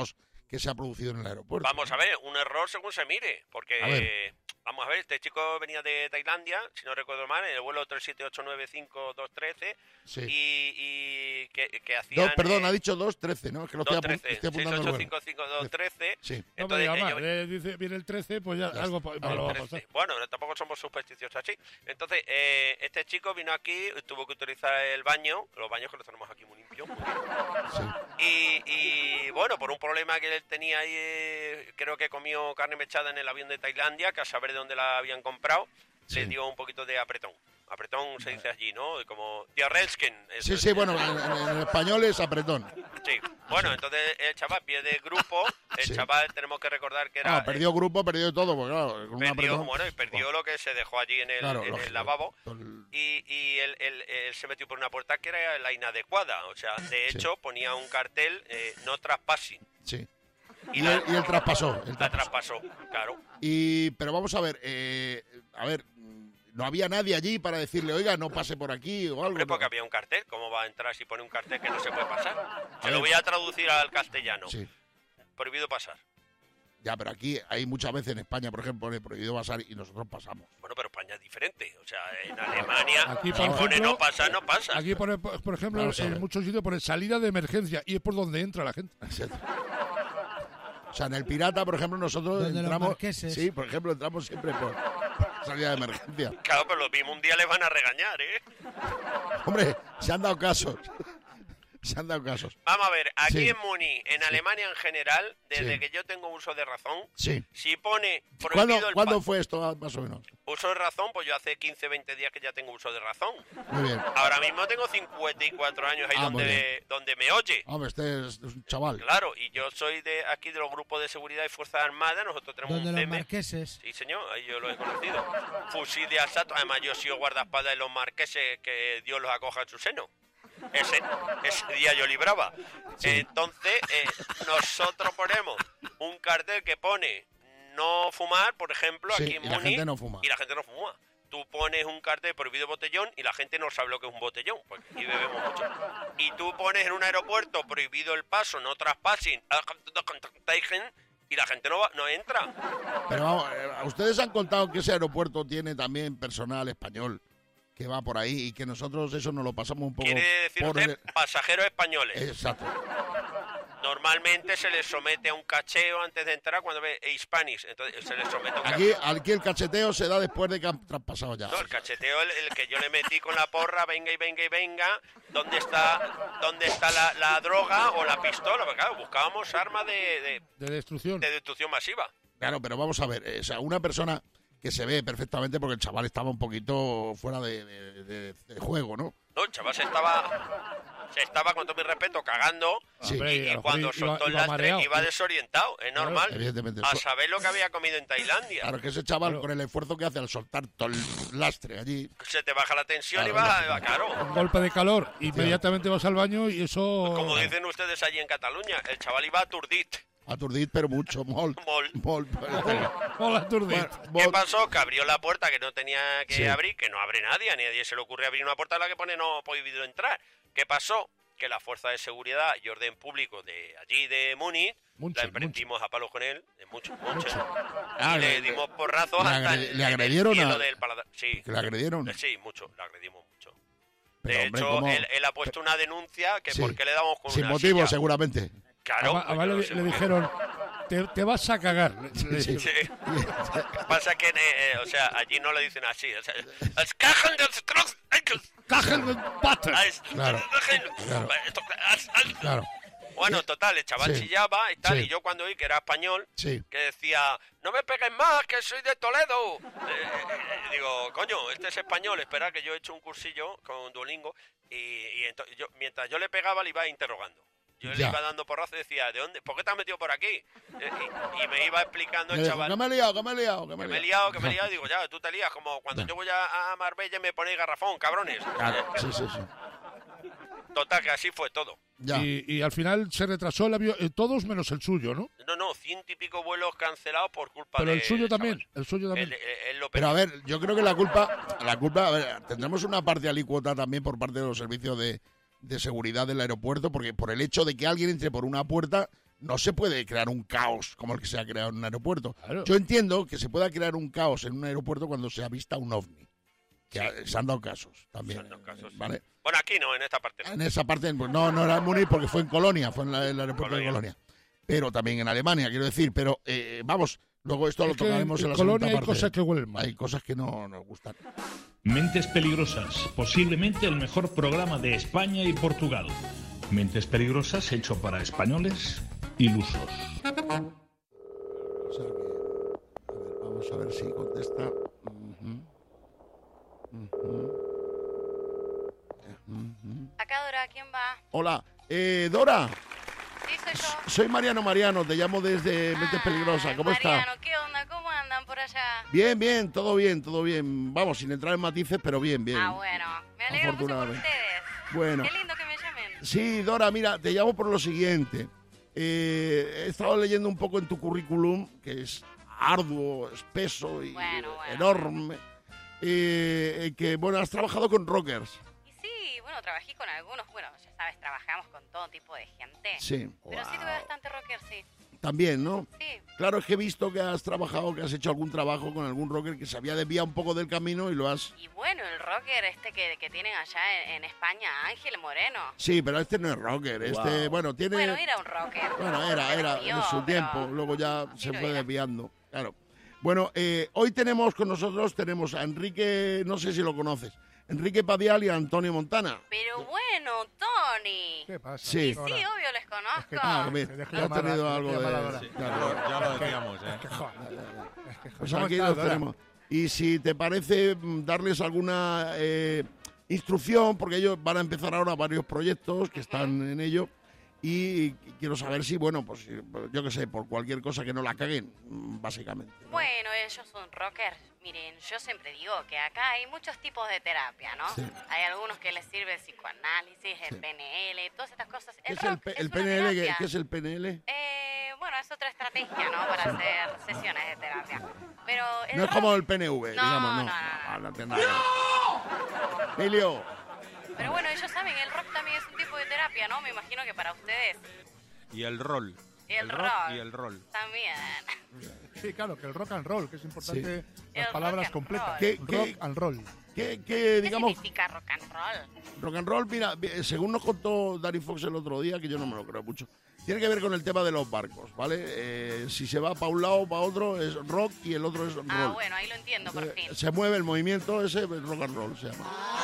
que se ha producido en el aeropuerto. Vamos a ver, un error según se mire, porque... A ver. Vamos a ver, este chico venía de Tailandia, si no recuerdo mal, en el vuelo tres siete ocho nueve cinco dos uno tres, Sí. y, y que, que hacían... Dos, perdón, eh, ha dicho dos trece, ¿no? Es que lo estoy, dos apun- trece, estoy seis apuntando ocho el vuelo. cinco cinco dos trece. Sí. No me Entonces, diga más. ellos- eh, dice, viene el trece, pues ya, Ya algo está. pa- malo va a trece. pasar. Bueno, tampoco somos supersticiosos así. Entonces, eh, este chico vino aquí, tuvo que utilizar el baño, los baños que los tenemos aquí muy limpios, muy bien. Sí. Y, y, bueno, por un problema que él tenía ahí, eh, creo que comió carne mechada en el avión de Tailandia, que a saber de dónde la habían comprado, Sí. le dio un poquito de apretón. Apretón se dice allí, ¿no? Como diarrelsken. Sí, sí, bueno, en, en- en español es apretón. Sí. Bueno, entonces el chaval pierde grupo, el Sí. chaval tenemos que recordar que era... Ah, perdió grupo, perdió todo, porque claro, con un perdió, apretón. bueno, y perdió lo que se dejó allí en el, Claro, en el lógico. lavabo. Todo el- Y, y él, él- él se metió por una puerta que era la inadecuada. O sea, de Sí. hecho, ponía un cartel, eh, no trespassing. Sí. Y Y la- él, y él traspasó. él La traspasó. traspasó, claro. Y, pero vamos a ver, eh, a ver, no había nadie allí para decirle, oiga, no pase por aquí o algo. Hombre, ¿no? porque había un cartel. ¿Cómo va a entrar si pone un cartel que no se puede pasar? Se ver. lo voy a traducir al castellano. Sí, Prohibido pasar. ya, pero aquí hay muchas veces en España, por ejemplo, pone prohibido pasar y nosotros pasamos. Bueno, pero España es diferente. O sea, en Alemania, Aquí, si por pone ejemplo, no pasar, no pasa. Aquí pone, por por ejemplo, Vamos a ver. en muchos sitios pone salida de emergencia y es por donde entra la gente. O sea, en el Pirata, por ejemplo, nosotros Donde los entramos... marqueses. Sí, por ejemplo, entramos siempre por salida de emergencia. Claro, pero los mismos un día les van a regañar, ¿eh? Hombre, se han dado casos. Se han dado casos. Vamos a ver, aquí Sí. en Muni, en Alemania en general, desde Sí. que yo tengo uso de razón, Sí. si pone ¿Cuándo, prohibido el ¿cuándo pa- fue esto, más o menos? uso de razón, pues yo hace quince, veinte días que ya tengo uso de razón. Muy bien. Ahora mismo tengo cincuenta y cuatro años ahí Ah, muy donde, donde me oye. Hombre, este es, es un chaval. Claro, y yo soy de aquí de los grupos de seguridad y Fuerzas Armadas, nosotros tenemos Donde un los C M. marqueses. Sí, señor, ahí yo lo he conocido. Fusil de asalto, además yo he sido guardaespaldas de los marqueses, que Dios los acoja en su seno. Ese, ese día yo libraba. Entonces, eh, nosotros ponemos un cartel que pone no fumar, por ejemplo, Sí, aquí en y la Muni, gente no fuma. y la gente no fuma. Tú pones un cartel prohibido botellón y la gente no sabe lo que es un botellón, porque aquí bebemos mucho. Y tú pones en un aeropuerto prohibido el paso, no traspasen, y la gente no va, no entra. Pero vamos, eh, ustedes han contado que ese aeropuerto tiene también personal español que va por ahí y que nosotros eso nos lo pasamos un poco Quiere decir por usted el- pasajeros españoles. Exacto. Normalmente se les somete a un cacheo antes de entrar cuando ve Hispanics. Entonces se les somete a un Aquí, cacheo. aquí el cacheteo se da después de que han traspasado ya. No, el cacheteo, el, el que yo le metí con la porra, venga y venga y venga, ¿dónde está, dónde está la, la droga o la pistola? Porque claro, buscábamos armas de, de, De destrucción. de destrucción masiva. Claro, pero vamos a ver, eh, o sea, una persona que se ve perfectamente porque el chaval estaba un poquito fuera de, de- de- de juego, ¿no? No, el chaval se estaba, se estaba, con todo mi respeto, cagando. Sí. Hombre, Y, a y lo cuando mejor iba- soltó el iba lastre mareado. iba desorientado, es normal. Evidentemente. A Eso- saber lo que había comido en Tailandia. Claro, que ese chaval, Claro. con el esfuerzo que hace al soltar todo el lastre allí, Se te baja la tensión y Claro, vas, ya. claro. Un golpe de calor, inmediatamente vas al baño y eso... Como dicen ustedes allí en Cataluña, el chaval iba aturdit. aturdit, pero mucho, molt, Mol. molt. Hola, aturdit. Bueno, ¿Qué molt. pasó? Que abrió la puerta que no tenía que Sí. abrir, que no abre nadie, a nadie se le ocurre abrir una puerta a la que pone no prohibido entrar. ¿Qué pasó? Que la fuerza de seguridad y orden público de allí de Múnich Mucho, la emprendimos a palos con él, de mucho, mucho. Ah, y le le- dimos porrazos le hasta agre- el, le en el agredieron cielo a- del paladar. Sí, ¿Que le agredieron? Eh, sí, mucho, le agredimos mucho. Pero, de hombre, hecho, ¿cómo? él, él ha puesto una denuncia que Sí. por qué le damos con Sin una motivo, silla. seguramente. Claro, Además, pues además yo no le, sé le por qué. dijeron, te, te vas a cagar. Le- le Sí. dijeron. Sí. Pasa que, eh, eh, o sea, allí no le dicen así. O sea, "Es cajan de los crocs, ay, que- Cajen de patas. ay, es- Claro, claro. esto- as- as- Claro, Bueno, total, el chaval Sí. chillaba y tal, Sí. y yo cuando oí que era español, sí. que decía, no me peguen más, que soy de Toledo. Eh, eh, eh, digo, coño, este es español, espera que yo he hecho un cursillo con Duolingo, y, y ento- yo, mientras yo le pegaba le iba interrogando. Yo le Ya. iba dando porrazo y decía, ¿de dónde? ¿Por qué te has metido por aquí? Eh, y, y me iba explicando Le el dijo, chaval. que me he liado, que me he liado, que me Que he me he liado. liado, que me he liado, digo, ya, tú te lías, como cuando yo voy a, a Marbella y me ponéis garrafón, cabrones. Claro, Eh, sí, sí, sí. Total, que así fue todo. Ya. Y, y al final se retrasó el avión, eh, todos menos el suyo, ¿no? No, no, ciento y pico vuelos cancelados por culpa Pero de... el suyo también, el suyo también. Él, él- él lo Pero a perdió. ver, yo creo que la culpa, la culpa, a ver, tendremos una parte alícuota también por parte de los servicios de, de seguridad del aeropuerto, porque por el hecho de que alguien entre por una puerta no se puede crear un caos como el que se ha creado en un aeropuerto. Claro. Yo entiendo que se pueda crear un caos en un aeropuerto cuando se avista un ovni. Que ha- se han dado casos también. Se han dado casos, sí. ¿Vale? Bueno, aquí no, en esta parte no. En esa parte, pues, no, no era en Múnich porque fue en Colonia, fue en la- el aeropuerto Colonia. de Colonia. Pero también en Alemania, quiero decir. Pero eh, vamos, luego esto lo Es que tocaremos en, en la Colonia segunda hay parte. cosas que huelen mal. Hay cosas que no nos gustan. Mentes Peligrosas, posiblemente el mejor programa de España y Portugal. Mentes Peligrosas hecho para españoles ilusos. O sea que, a ver, vamos a ver si contesta. Ujú. Ujú. Ujú. Acá, Dora, ¿quién va? Hola, eh, Dora, Sí, soy yo. soy Mariano Mariano, te llamo desde Mentes Ah, Peligrosas. ¿Cómo Mariano, estás? ¿qué onda? ¿Cómo andan por allá? Bien, bien, todo bien, todo bien. Vamos, sin entrar en matices, pero bien, bien. Ah, bueno. Me alegro mucho por Afortunadamente. ustedes. Bueno. Qué lindo que me llamen. Sí, Dora, mira, te llamo por lo siguiente. Eh, he estado leyendo un poco en tu currículum, que es arduo, espeso y Bueno, bueno. enorme. Eh, eh, que, bueno, has trabajado con rockers. Y sí, bueno, trabajé con algunos. Bueno, ya sabes, trabajamos con todo tipo de gente. Sí. Pero sí tuve bastante rocker, sí. También, ¿no? Sí. Claro, es que he visto que has trabajado, que has hecho algún trabajo con algún rocker que se había desviado un poco del camino y lo has... Y bueno, el rocker este que, que tienen allá en, en España, Ángel Moreno. Sí, pero este no es rocker, este, bueno, tiene... Bueno, era un rocker. Bueno, era, Se era desvió, en su pero tiempo, luego ya así se no fue era. desviando, claro. Bueno, eh, hoy tenemos con nosotros, tenemos a Enrique, no sé si lo conoces, Enrique Padial y a Antonio Montana. Pero bueno, Tony. ¿Qué pasa? Sí. Sí, Dora? obvio les conozco. Es que- Ah, bien, Te dejo has llamar a- tenido te algo dejo llamar a de... Dora. Sí, Ya claro. lo, ya lo decíamos, ¿eh? Es que, joder, es que, Pues ¿cómo aquí estás, los Dora? tenemos. Y si te parece, mm, darles alguna eh, instrucción, porque ellos van a empezar ahora varios proyectos que están en ello, y quiero saber si, bueno, pues si- yo qué sé, por cualquier cosa que no la caguen, mm, básicamente. ¿no? Bueno, ellos son rockers. Miren, yo siempre digo que acá hay muchos tipos de terapia, ¿no? Sí. Hay algunos que les sirve el psicoanálisis, el P N L, todas estas cosas. ¿Qué El es el, rock P- es el una P N L? ¿Qué, terapia. qué es el P N L? Eh, bueno, es otra estrategia, ¿no? Para hacer sesiones de terapia. Pero el No es rock- como el P N V, No, digamos, no. no, no, no. Ah, no tiene nada que ver. Emilio, Pero bueno, ellos saben, el rock también es un tipo de terapia, ¿no? Me imagino que para ustedes Y el rol. Y el rock rock. y el rol. también. Sí, claro, que el rock and roll, que es importante las El palabras rock and completas. roll. ¿Qué- rock qué- and roll. ¿qué, qué, ¿Qué digamos, significa rock and roll? rock and roll? Mira, vi- según nos contó Danny Fox el otro día, que yo no me lo creo mucho, tiene que ver con el tema de los barcos, ¿vale? Eh, si se va para un lado o para otro es rock y el otro es roll. Ah, bueno, ahí lo entiendo por Eh, fin. se mueve el movimiento ese, el rock and roll se llama.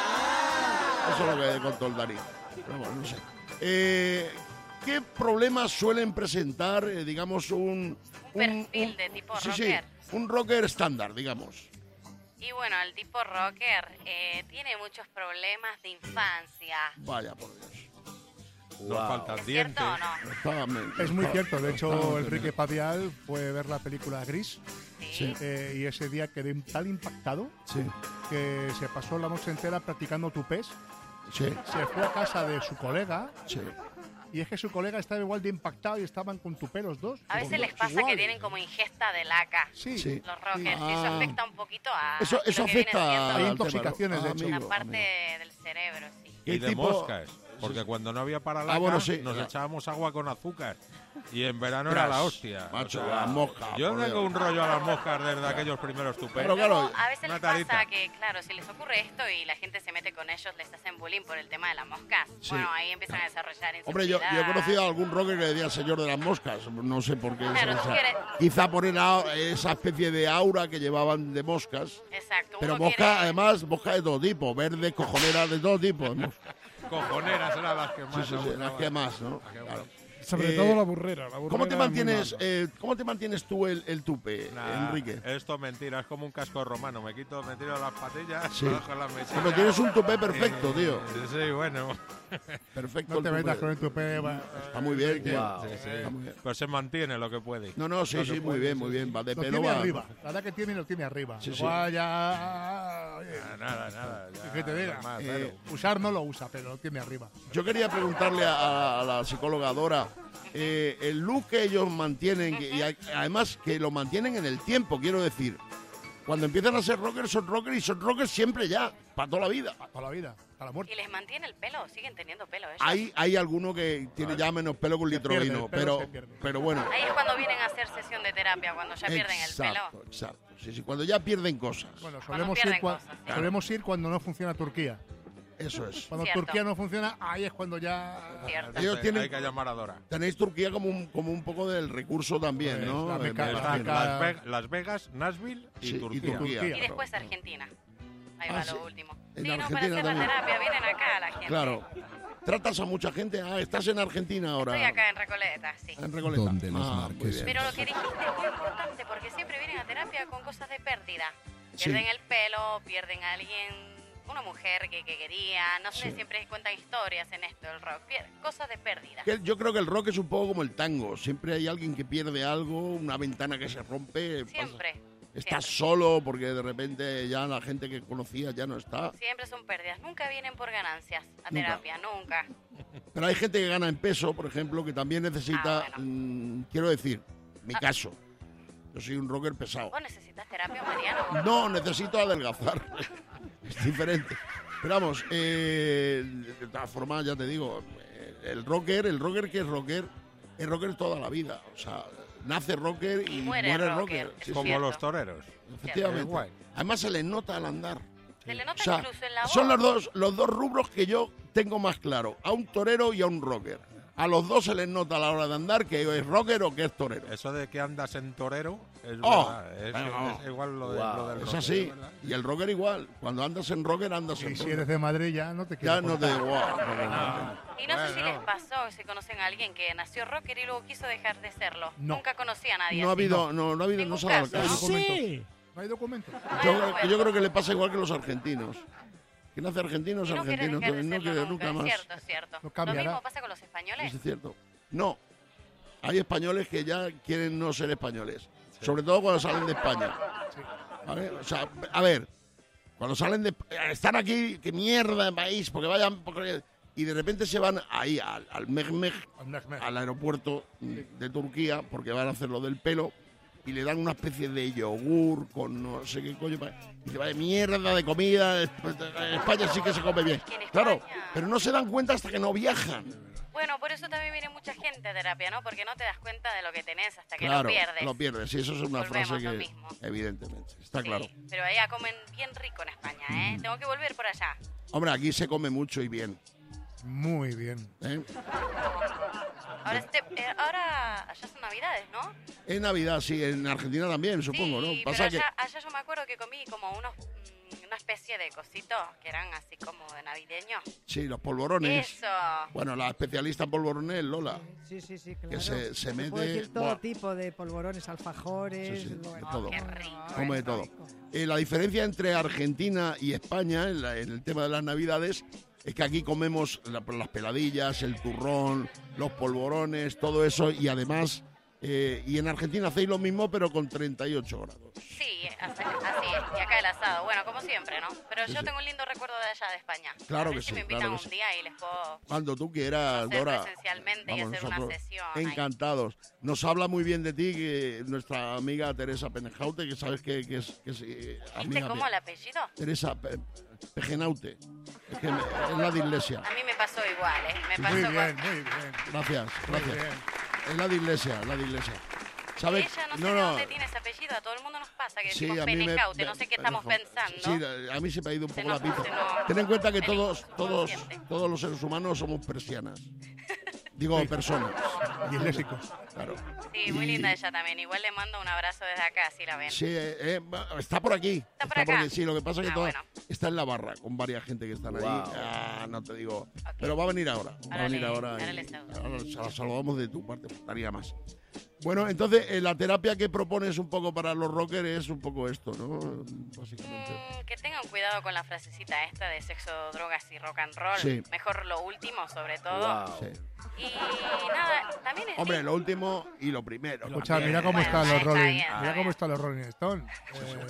Eso es lo que contó el Dani. Pero bueno, no sé. Eh, ¿Qué problemas suelen presentar, eh, digamos, un... Un perfil de tipo sí, rocker. Sí, un rocker estándar, digamos. Y bueno, el tipo rocker eh, tiene muchos problemas de infancia. Vaya, por Dios. Nos faltan ¿Es dientes. cierto o no? Estaba- me- Es muy estaba- cierto, de hecho estaba- Enrique Padial fue a ver la película Gris Sí. Sí. eh, y ese día quedé tan impactado Sí, que se pasó la noche entera practicando tupés, sí, se fue a casa de su colega sí. y es que su colega estaba igual de impactado y estaban con tupé los dos. A veces Los les dos pasa que igual. tienen como ingesta de laca. Sí, Sí. Los rockers, y eso Ah. afecta un poquito a Eso, eso lo que viene afecta siendo al Hay tema, intoxicaciones, ¿no? de Ah, hecho. amigo, la parte amigo. del cerebro, sí. ¿Qué Y de tipo- moscas. Porque cuando no había para la Ah, bueno, sí. nos echábamos agua con azúcar. Y en verano Ostras, era la hostia. macho, las moscas, Yo por tengo Dios. un rollo a las moscas desde aquellos primeros tupés. Claro, claro. Luego, a veces Una les tarita. pasa que, claro, si les ocurre esto y la gente se mete con ellos, les hacen bullying por el tema de las moscas. Sí. Bueno, ahí empiezan a desarrollar Hombre, yo, yo he inseguridad. conocido a algún rocker que decía señor de las moscas. No sé por qué. Claro, o tú sea, quieres- quizá por era esa especie de aura que llevaban de moscas. Exacto. Pero uno mosca, quiere- además, mosca de todo tipo. Verde, cojonera, de todo tipo. de mosca. Cojoneras eran las que Sí, más. sí, sí, las que más, ¿no? Claro. Sobre Eh, todo la burrera. La burrera ¿Cómo te es muy mantienes, mala. eh, ¿cómo te mantienes tú el, el tupe, Nah, Enrique? Esto es mentira, es como un casco romano. Me quito, me tiro las patillas, Sí. me dejo las mechillas. Pero tienes un tupé perfecto, tío. Eh, Sí, bueno. Perfecto. No el te metas tupé. con el tupé. va- Está muy bien, tío. Sí, sí. Está muy bien. Pero se mantiene lo que puede. No, no, sí, Lo que sí, muy puede, bien, sí, muy sí. bien. Va de Lo pelo, tiene va. arriba. La verdad que tiene lo tiene arriba. Sí, sí. Igual ya. oye, Ah, Nada, nada. ya, ¿qué te diga? normal, Eh, claro. Usar no lo usa, pero lo tiene arriba. Yo quería preguntarle a, a la psicóloga Dora, eh, el look que ellos mantienen, que- y a- además que lo mantienen en el tiempo, quiero decir. cuando empiezan a ser rockers, son rockers y son rockers siempre ya, para toda la vida. Para toda la vida, para la muerte. ¿Y les mantiene el pelo? ¿Siguen teniendo pelo ellos? Hay, hay alguno que tiene ya menos pelo que un litro de pierde, vino, el pelo pero, se pierde. pero bueno. Ahí es cuando vienen a hacer sesión de terapia, cuando ya pierden el Exacto, pelo. exacto. Sí, sí, cuando ya pierden cosas. Bueno, Cuando solemos pierden ir, cua- cosas, sí. solemos ir cuando no funciona Turquía. Eso es. Cuando Cierto. Turquía no funciona, ahí es cuando ya... Cierto. Ellos tienen- Hay que llamar a Dora. Tenéis Turquía como un, como un poco del recurso también, Pues, ¿no? la De- meca- de- la Están meca- Las, Ve- Las Vegas, Nashville y Sí, y Turquía. Turquía. Y después Argentina. Ahí Ah, va sí. lo último. En Sí, no, para Argentina hacer la también. terapia vienen acá la gente. Claro. ¿Tratas a mucha gente? Ah, estás en Argentina ahora. Estoy acá en Recoleta, sí. En Recoleta. Donde los Ah, muy marqueses. bien. Pero lo que dijiste es muy importante porque siempre vienen a terapia con cosas de pérdida. Sí. Pierden el pelo, pierden a alguien, una mujer que, que quería, no sé, Sí. siempre cuentan historias en esto del rock. Pier- cosas de pérdida. Que Yo creo que el rock es un poco como el tango. Siempre hay alguien que pierde algo, una ventana que se rompe. pasa- Siempre. Estás siempre. solo porque de repente ya la gente que conocías ya no está. Siempre son pérdidas. Nunca vienen por ganancias a Nunca. terapia, nunca. Pero hay gente que gana en peso, por ejemplo, que también necesita, Ah, bueno. mm, quiero decir, mi Ah. caso. Yo soy un rocker pesado. ¿Vos necesitas terapia, Mariano? No, necesito adelgazar. Es diferente. Pero vamos, eh, de todas formas, ya te digo, eh, el rocker, el rocker que es rocker, es rocker toda la vida. O sea, nace rocker y, Y muere rocker. rocker, eso es Como cierto. los toreros. Efectivamente. Qué guay. Además se les nota al andar. Se le nota O sea, incluso en la voz. son los dos, los dos rubros que yo tengo más claro, a un torero y a un rocker. A los dos se les nota a la hora de andar que es rocker o que es torero. Eso de que andas en torero es Oh, verdad. Es, pero- es igual lo, de, Wow. lo del Es rocker, así. ¿verdad? Y el rocker igual. Cuando andas en rocker, andas en Y si rocker. eres de Madrid ya no te quiero Ya no te contar. digo, guau, no, no, no. Y no sé si Bueno. les pasó, si conocen a alguien que nació rocker y luego quiso dejar de serlo. No. Nunca conocí a nadie No ha así. habido, no, no ha habido, no Ningún se ha dado el caso. caso. documento. No hay documento. Yo, creo- yo creo que le pasa igual que los argentinos. Quien hace argentino es Y no quiere argentino, dejar de no serlo quiere nunca, nunca es más. cierto, es cierto. No Lo cambiará. mismo pasa con los españoles. Eso es cierto. No. Hay españoles que ya quieren no ser españoles. Sobre todo cuando salen de España. ¿Vale? O sea, a ver, cuando salen de... Están aquí, qué mierda de país, porque vayan... porque- y de repente se van ahí al, al Mehmet, al aeropuerto de Turquía, porque van a hacer lo del pelo, y le dan una especie de yogur con no sé qué coño. Y se va de mierda de comida. En España sí que se come bien. que en Claro, España- pero no se dan cuenta hasta que no viajan. Bueno, por eso también viene mucha gente a terapia, ¿no? Porque no te das cuenta de lo que tenés hasta que Claro, lo pierdes. lo pierdes. Sí, eso es una Volvemos frase a lo que, mismo. evidentemente, está Sí, claro. pero allá comen bien rico en España, ¿eh? Tengo que volver por allá. Hombre, aquí se come mucho y bien. Muy bien. ¿eh? Ahora, este, eh, ahora allá son navidades, ¿no? En Navidad, sí, en Argentina también, supongo, sí, ¿no? Pasa pero que allá, allá yo me acuerdo que comí como unos, mm, una especie de cositos que eran así como de navideños. sí, los polvorones. Eso. Bueno, la especialista en polvorones es Lola. Sí, sí, sí, claro. Que se, se mete. Puedo decir todo buah, tipo de polvorones, alfajores. Sí, sí, de bueno, todo. Qué rico. come de todo. Eh, la diferencia entre Argentina y España en, la- en el tema de las Navidades es que aquí comemos la- las peladillas, el turrón, los polvorones, todo eso, y además, eh, y en Argentina hacéis lo mismo, pero con treinta y ocho grados. Sí, así, así es. Y acá el asado. Bueno, como siempre, ¿no? Pero Sí, yo sí. tengo un lindo recuerdo de allá de España. Claro A ver que si sí, me invitan claro que un sí. día y les puedo Cuando tú quieras, hacer Dora. presencialmente y Vamos, hacer una nosotros sesión. ahí. encantados. Nos habla muy bien de ti que nuestra amiga Teresa Penejaute, que sabes que, que es, que es eh, ¿Viste amiga cómo mía. el apellido? Teresa Pe- Pejenaute. Es, que me- es la de Iglesia. A mí me pasó igual, ¿eh? Me Muy pasó bien, con... muy bien. Gracias, Muy gracias. bien. Es la de Iglesia, la de Iglesia. ¿Sabes? Ella no sé no, de no. dónde tiene ese apellido. A todo el mundo nos pasa que Sí, decimos a mí me- Penejaute. No sé qué estamos Penejaute. pensando. Sí, a mí se me ha ido un Se poco la nos- pizza. se nos- Ten en cuenta que se todos, nos todos, consciente. todos los seres humanos somos persianas. Digo, personas. Disléxicos. Claro. Sí, muy Y- linda ella también. Igual le mando un abrazo desde acá, si la ven. Sí, eh, eh, va- está por aquí. ¿Está por acá? aquí. Sí, lo que pasa es que Ah, toda- bueno. está en la barra con varias gente que están ahí. Wow. Ah, no te digo. Pero va a venir ahora. Va a Ahora venir le- ahora. ahora y- le saludo. ahora se la saludamos de tu parte, faltaría más. Bueno, entonces eh, la terapia que propones un poco para los rockers es un poco esto, ¿no? Básicamente. Mm, que tengan cuidado con la frasecita esta de sexo, drogas y rock and roll. Sí. Mejor lo último, sobre todo. Wow. Sí. Y nada, también es Hombre, lo último y lo primero. Escucha, también. mira cómo Bueno, están está los Rolling, bien, está mira cómo bien. están los Rolling Stones. Eh,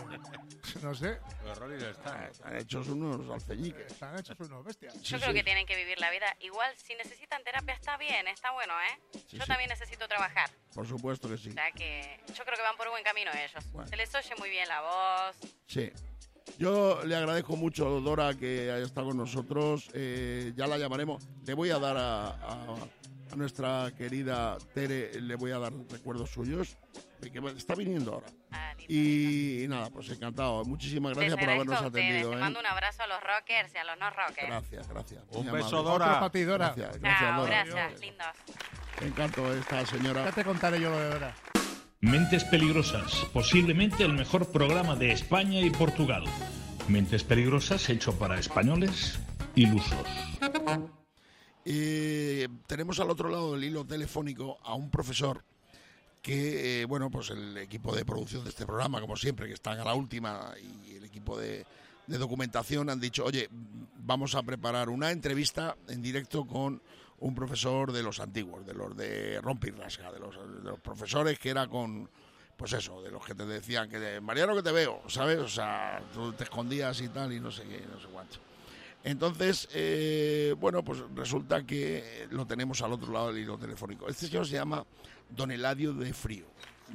no sé, Los Rolling Stones. Están hechos unos alfeñiques. están hechos unos bestias. Yo Sí, creo sí. que tienen que vivir la vida. Igual, si necesitan terapia, está bien, está bueno, ¿eh? Yo sí. también necesito trabajar. Por supuesto que sí. O sea que yo creo que van por buen camino ellos. Bueno. Se les oye muy bien la voz. Sí. Yo le agradezco mucho, Dora, que haya estado con nosotros. Eh, ya la llamaremos. Le voy a dar a, a, a nuestra querida Tere, le voy a dar recuerdos suyos. Que está viniendo ahora. Ah, y, y nada, pues encantado. Muchísimas gracias Les por habernos agradezco a ustedes. atendido. Te ¿eh? mando un abrazo a los rockers y a los no rockers. Gracias, gracias. Un Muy beso, amable. Dora. Otro para ti, Dora. Gracias, gracias, Chao, Dora. gracias, lindos. Me encantó esta señora. Ya te contaré yo lo de Dora. Mentes Peligrosas, posiblemente el mejor programa de España y Portugal. Mentes Peligrosas hecho para españoles ilusos. Eh, tenemos al otro lado del hilo telefónico a un profesor que, eh, bueno, pues el equipo de producción de este programa, como siempre, que están a la última, y el equipo de, de documentación han dicho, oye, vamos a preparar una entrevista en directo con un profesor de los antiguos, de los de Rompe y Rasga, de los, de los profesores que era con, pues eso, de los que te decían que, de, Mariano, que te veo, ¿sabes? O sea, tú te escondías y tal y no sé qué, no sé cuánto. Entonces, eh, bueno, pues resulta que lo tenemos al otro lado del hilo telefónico. Este señor se llama Don Eladio de Frío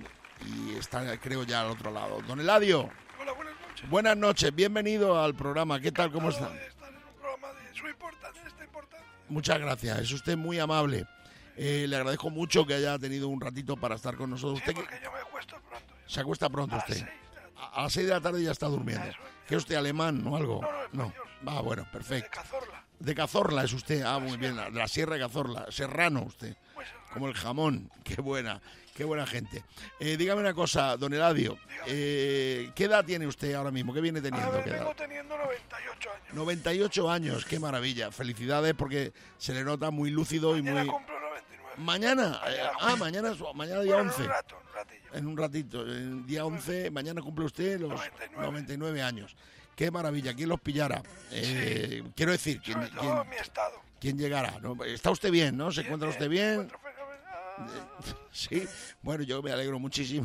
y está, creo, ya al otro lado. Don Eladio. Hola, buenas noches. Buenas noches, bienvenido al programa. ¿Qué tal, cómo está? Estar en un programa de su importancia, de esta importancia. Muchas gracias, es usted muy amable. Eh, le agradezco mucho que haya tenido un ratito para estar con nosotros. Sí, ¿Usted porque yo me acuesto pronto. se acuesta pronto A las usted? seis de la tarde. A, a las seis de la tarde ya está durmiendo. Eso es. ¿Qué es usted, alemán o algo? No, no, español. Ah, bueno, De perfecto. Cazorla. De Cazorla es usted, ah, muy bien, de la Sierra de Cazorla, serrano usted, Muy serrano. como el jamón, qué buena, qué buena gente. Eh, dígame una cosa, don Eladio, eh, ¿qué edad tiene usted ahora mismo? ¿Qué viene A teniendo? ver, ¿Qué edad? vengo teniendo noventa y ocho años. noventa y ocho años, qué maravilla, felicidades porque se le nota muy lúcido y Mañana muy... cumplo noventa y nueve. Mañana, eh, Mañana ah, mañana, es- mañana día Bueno, en once. un rato, un ratillo. En un ratito, el día once, mañana cumple usted los noventa y nueve. noventa y nueve años. Qué maravilla, ¿quién los pillara? Eh, quiero decir, ¿quién, Sobre todo quién- en mi estado. quién llegará? ¿No? ¿Está usted bien, no? ¿Se encuentra usted bien? Me encuentro fenomenal. Sí, bueno, yo me alegro muchísimo.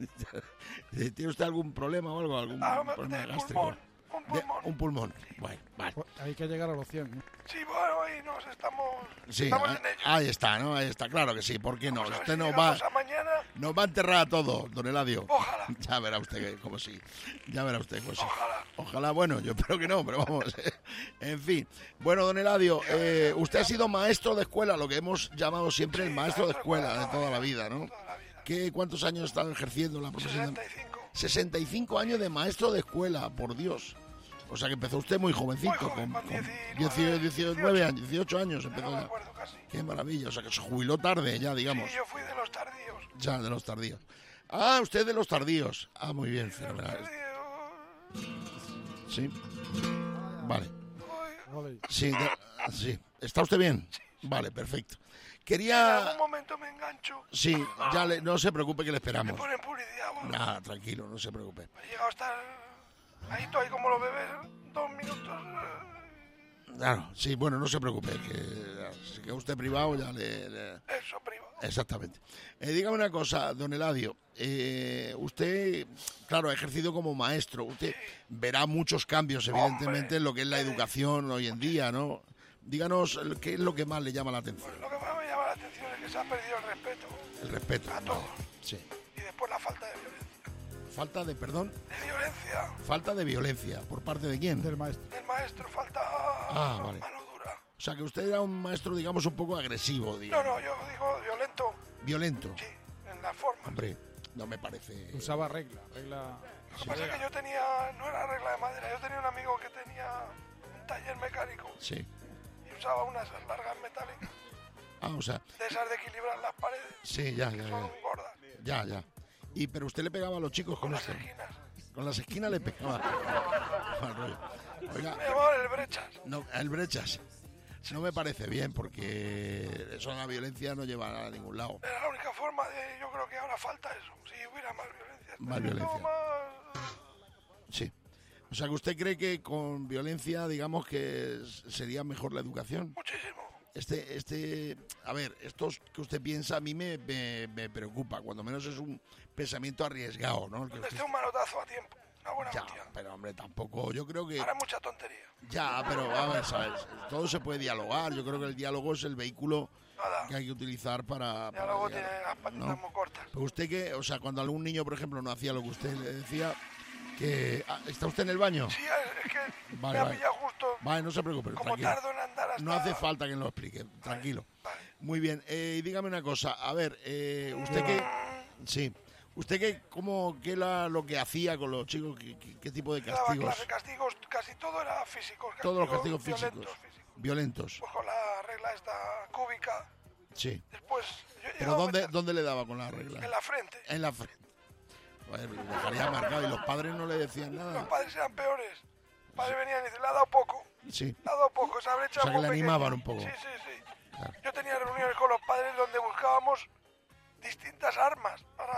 ¿Tiene usted algún problema o algo? ¿Algún Ah, me- problema de gástrico? pulmón, un De- pulmón. un pulmón. Bueno, vale. Pues hay que llegar a los cien. ¿eh? Sí, bueno, ahí nos estamos, Sí, estamos ah- en ello. ahí está, ¿no? Ahí está, claro que sí. ¿Por qué no? Vamos a ver Usted si nos va, llegamos a mañana, nos va a enterrar a todos, don Eladio. ojalá, Ya verá usted que, como sí. Ya verá usted, pues sí. ojalá. Ojalá, bueno, yo espero que no, pero vamos. En fin. Bueno, don Eladio, eh, usted ha sido maestro de escuela, lo que hemos llamado siempre el maestro de escuela de toda la vida, ¿no? Toda la vida. ¿Qué, ¿Cuántos años están ejerciendo la profesión? sesenta y cinco. sesenta y cinco años de maestro de escuela, por Dios. O sea que empezó usted muy jovencito, Muy joven, con, con con diecinueve, diecinueve años, dieciocho años Ya empezó no me ya. acuerdo casi. Qué maravilla, o sea que se jubiló tarde ya, digamos. Sí, yo fui de los tardíos. Ya, de los tardíos. Ah, usted de los tardíos. Ah, muy bien, De los fenomenal. tardíos. Sí. Vale. Uy, Ole. Sí, de- sí. ¿Está usted bien? Vale, perfecto. En Quería... algún momento me engancho. Sí, ya le... no se preocupe que le Me esperamos. ponen publicidad. Bueno, Nada, tranquilo, no se preocupe. he llegado a estar ahí, tú ahí como los bebés, dos minutos. eh, Claro, sí, bueno, no se preocupe, que si queda usted privado ya le... le- Eso, privado. Exactamente. Eh, dígame una cosa, don Eladio. eh, usted, claro, ha ejercido como maestro. Usted verá muchos cambios, evidentemente, en lo que es la educación hoy en día, ¿no? Díganos el- qué es lo que más le llama la atención. Lo que más me llama la atención es que se ha perdido el respeto El respeto. a vale, todos. Sí. Y después la falta de violencia. Falta de, perdón, De violencia falta de violencia. ¿Por parte de quién? Del maestro. del maestro, falta Ah, vale. mano dura. O sea, que usted era un maestro, digamos, un poco agresivo, No, digamos. no, yo digo violento, Violento. sí, en la forma. Hombre, no me parece... Usaba regla. Regla. Lo que pasa es que yo tenía, no era regla de madera, yo tenía un amigo que tenía un taller mecánico Sí. y usaba unas largas metálicas, Ah, o sea, de esas de equilibrar las paredes, sí, ya, ya, son ya. muy gordas, Ya, ya. Y, pero usted le pegaba a los chicos con con las esto. esquinas. Con las esquinas le pegaba. Mal rollo. Oiga, Me llamaban el brechas. no, el brechas. No me parece bien porque eso, la violencia no lleva a ningún lado. Era la única forma de, yo creo que ahora falta eso, si hubiera más violencia. Más Estaría todo violencia. más- Sí. O sea, que usted cree que con violencia, digamos que s- sería mejor la educación. Muchísimo. Este, este, a ver, esto que usted piensa a mí me, me, me preocupa. Cuando menos es un pensamiento arriesgado, ¿no? El que Donde usted- esté un manotazo a tiempo, una buena Ya, hostia. pero hombre, tampoco. Yo creo que Ahora hay mucha tontería. ya, pero a ver, ¿sabes? Todo se puede dialogar. Yo creo que el diálogo es el vehículo Nada. que hay que utilizar para... Ya para luego llegar, tiene las patitas ¿no? muy cortas. Pero usted que, o sea, cuando algún niño, por ejemplo, no hacía lo que usted le decía, que... ah, ¿está usted en el baño? Sí, es, es que Vale, me ha vale. pillado justo. Vale, no se preocupe, Como tranquilo. tardo en andar hasta... No hace falta que nos lo explique, tranquilo. Muy bien, eh, y dígame una cosa, a ver, eh, usted que... Sí, usted que, ¿cómo, qué era lo que hacía con los chicos? ¿Qué, qué, qué tipo de Daba castigos? clase, castigos, casi todo era físico. Todos los castigos físicos. Violentos, físicos. Violentos, Pues con la regla esta cúbica. sí. Después, yo ¿Pero llegaba a dónde, meter dónde le daba con la regla? en la frente. En la frente. Joder, lo dejaría marcado y los padres no le decían Los nada. padres eran peores. Los padres venían y decían, le ha dado poco. Sí. Le ha dado poco, esa brecha O sea, que muy le pequeña". animaban un poco. Sí, sí, sí. Yo tenía reuniones con los padres donde buscábamos distintas armas para...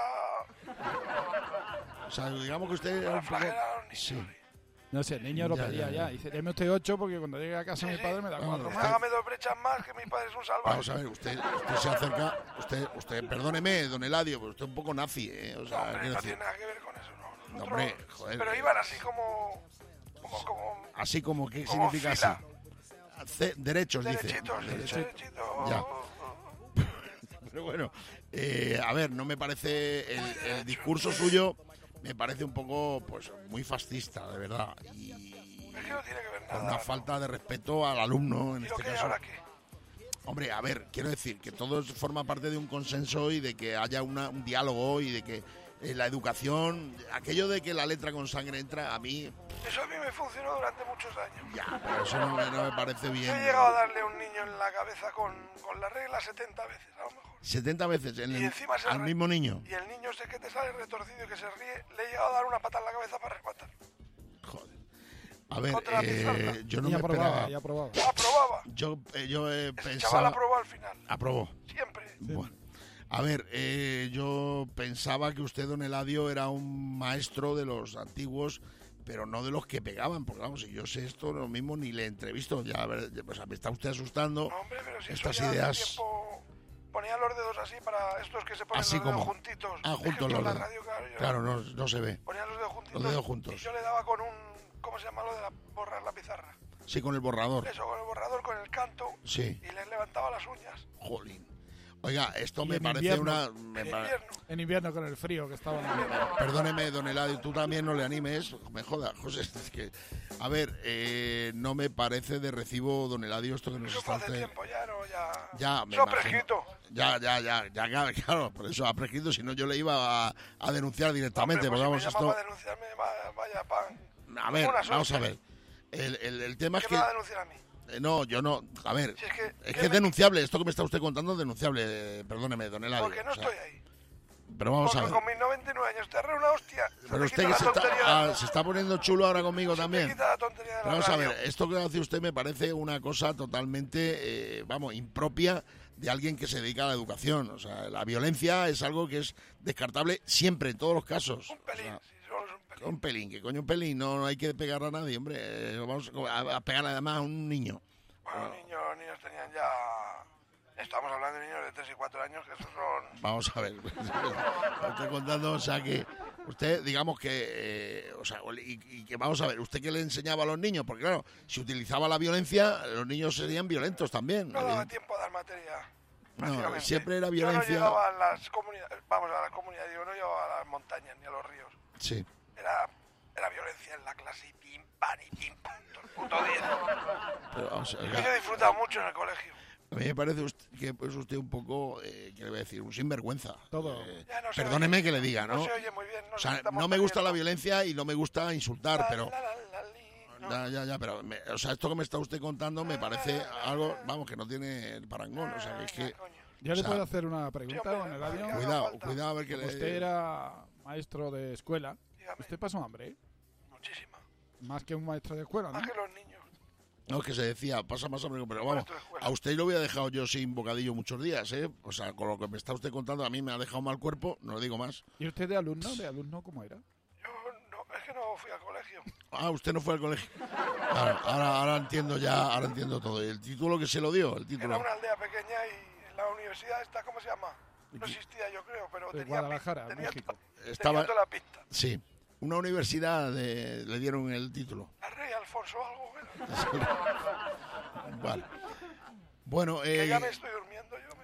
O sea, digamos que usted era un poco... Sí. No sé, el niño lo Ya, pedía ya, ya. ya. Dice, deme usted ocho porque cuando llegue a casa mi padre me da No, cuatro no, más. Hágame dos brechas más, que mi padre es un salvaje. Vamos a ver, usted, usted se acerca, usted, usted, perdóneme, don Eladio, pero usted es un poco nazi, ¿eh? O sea, Hombre, quiero no decir, tiene nada que ver con eso, ¿no? no, Nosotros- hombre, joder. Pero iban así como... como, como Así como, ¿qué como significa fila. así? Ce- derechos, dice. Derechitos, Derecho. derechitos. Ya. Pero bueno, eh, a ver, no me parece, el, el discurso suyo me parece un poco, pues, muy fascista, de verdad. Y Es que no tiene que ver con nada. una falta de respeto al alumno, en ¿Y lo este que hay caso. ahora qué? Hombre, a ver, quiero decir que todo es- forma parte de un consenso y de que haya una- un diálogo y de que eh, la educación, aquello de que la letra con sangre entra, a mí, Eso a mí me funcionó durante muchos años. ya, pero eso no me, no me parece Yo bien. he llegado a darle a un niño en la cabeza con, con la regla setenta veces, a lo mejor. setenta veces en Y el- encima se al re- mismo niño. Y el niño ese que te sale retorcido y que se ríe, le he llegado a dar una pata en la cabeza para rematar. A ver, Contra la pizarra. eh, yo no Y me aprobaba, esperaba. y aprobaba. Aprobaba. Yo, eh, yo he Ese pensado. chaval aprobó al final. Aprobó. Siempre. Bueno, a ver, eh, yo pensaba que usted, don Eladio, era un maestro de los antiguos, pero no de los que pegaban, porque vamos, si yo sé esto, lo mismo ni le entrevisto. Ya, a ver, pues, me está usted asustando. No, hombre, pero si estas eso ya hace ideas. tiempo ponía los dedos así para estos que se ponen Así los dedos como. juntitos. Ah, Es que juntos esto los en la dedos. radio, claro, yo- Claro, no, no se ve. Ponía los dedos juntitos. Los dedos juntos. Y yo le daba con un... ¿Cómo se llama lo de la, borrar la pizarra? Sí, con el borrador. Eso, con el borrador, con el canto. Sí. Y les levantaba las uñas. Jolín. Oiga, esto Y me en parece invierno. una... me En pa- invierno. En invierno con el frío que estaba. Perdóneme, don Eladio, tú también no le animes. Me joda, José. Es que, a ver, eh, no me parece de recibo, don Eladio, esto que nos Eso está fue hace usted... tiempo, ya no, ya... Ya, me Eso ha imagino. prescrito. Ya, ya, ya, ya, claro, claro, por eso ha prescrito, si no yo le iba a, a denunciar directamente, Hombre, porque pues vamos, si me llama esto... para denunciarme, vaya, vaya pan. A ver, Una vamos a suerte. ver. El, el, el tema es ¿Qué que... me va a denunciar a mí? eh, No, yo no, a ver, Si es que- es ¿qué que es me- denunciable, esto que me está usted contando es denunciable, eh, perdóneme, don Eladio. Porque no o sea, estoy ahí. Pero vamos Porque a ver. con mis noventa y nueve años te arre una hostia. se Pero te usted quita que la se está, tontería de ah, la- se está poniendo chulo ahora conmigo se también. te quita la tontería de la Pero vamos a radio. ver, esto que hace usted me parece una cosa totalmente, eh, vamos, impropia de alguien que se dedica a la educación. O sea, la violencia es algo que es descartable siempre, en todos los casos. Un pelín, O sea, sí, solo es un pelín. un pelín, que coño un pelín, no, no hay que pegar a nadie, hombre. eh, Vamos a, a pegar además a un niño. Bueno, niños, niños tenían ya... Estamos hablando de niños de tres y cuatro años, que esos son... Vamos a ver, lo estoy contando, o sea que usted, digamos que, eh, o sea, y, y que vamos a ver, ¿usted qué le enseñaba a los niños? Porque claro, si utilizaba la violencia, los niños serían violentos también. No daba tiempo a dar materia. No, prácticamente. siempre era Yo violencia. no llegaba a las comunidades, vamos a las comunidades, digo, no llegaba a las montañas ni a los ríos. Sí. Era, era violencia en la clase y pim, pam y pim, pam, todo el puto día. Pero, vamos a ver, Yo he disfrutado mucho en el colegio. a mí me parece usted, que es usted un poco, eh, ¿qué le voy a decir? Un sinvergüenza. Todo. Eh, Ya no se perdóneme oye. que le diga, ¿no? No se oye muy bien. No O sea, se estamos no me gusta la perdiendo. violencia y no me gusta insultar, La, pero... la, la, la, li, no. Ya, ya, ya, pero, me- o sea, esto que me está usted contando me parece algo, vamos, que no tiene el parangón, o sea, que es que... Yo o le sea, puedo hacer una pregunta, Sí, hombre, don Eladio. haga Cuidado, falta. cuidado a ver que le... Usted era maestro de escuela. Dígame. ¿Usted pasó hambre? ¿eh? Muchísima. Más que un maestro de escuela, ¿no? Más que los niños. No, es que se decía, pasa más hambre, pero vamos, Maestro de escuela. a usted lo hubiera dejado yo sin bocadillo muchos días, ¿eh? O sea, con lo que me está usted contando, a mí me ha dejado mal cuerpo, no le digo más. ¿Y usted de alumno? ¿De alumno cómo era? Yo no, es que no fui al colegio. Ah, usted no fue al colegio. Claro, ahora, ahora entiendo ya, ahora entiendo todo. ¿Y el título que se lo dio? El Era título. una aldea pequeña y en la universidad esta, ¿cómo se llama? No existía, yo creo, pero De tenía, Guadalajara, tenía, México. Estaba... tenía toda la pista. Sí, una universidad de- le dieron el título. La Rey Alfonso algo, bueno. Vale. Bueno, Que eh, ya me estoy durmiendo yo.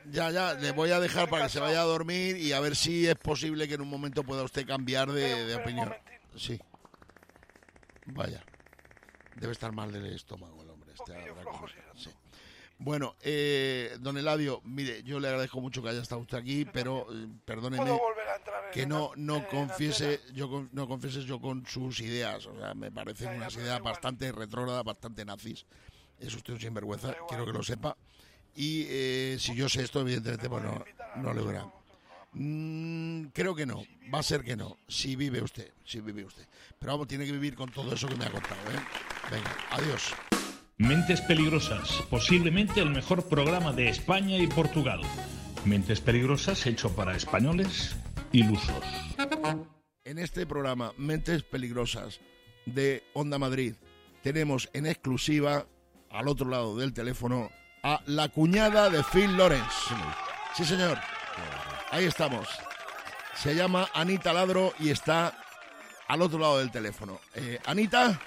Ya, ya, le voy a dejar para que se vaya a dormir y a ver si es posible que en un momento pueda usted cambiar de, Pero- de pero un opinión. momentito. Sí. Vaya. Debe estar mal del estómago el hombre. Este, habrá que- sí. Bueno, eh, don Eladio, mire, yo le agradezco mucho que haya estado usted aquí, pero eh, perdóneme ¿Puedo volver a entrar en que el- no no en confiese yo con- no confieses yo con sus ideas, o sea, me parecen unas ideas bastante retrógradas, bastante nazis. Es usted un sinvergüenza, quiero que lo sepa. Y eh, si yo sé esto, evidentemente, pues no, no le verá. Mm, creo que no, va a ser que no, si vive usted, si vive usted. Pero vamos, tiene que vivir con todo eso que me ha contado, ¿eh? Venga, adiós. Mentes Peligrosas, posiblemente el mejor programa de España y Portugal. Mentes Peligrosas hecho para españoles ilusos. En este programa, Mentes Peligrosas de Onda Madrid, tenemos en exclusiva, al otro lado del teléfono, a la cuñada de Phil Lawrence. Sí, señor. Ahí estamos. Se llama Anita Ladro y está al otro lado del teléfono. Eh, Anita.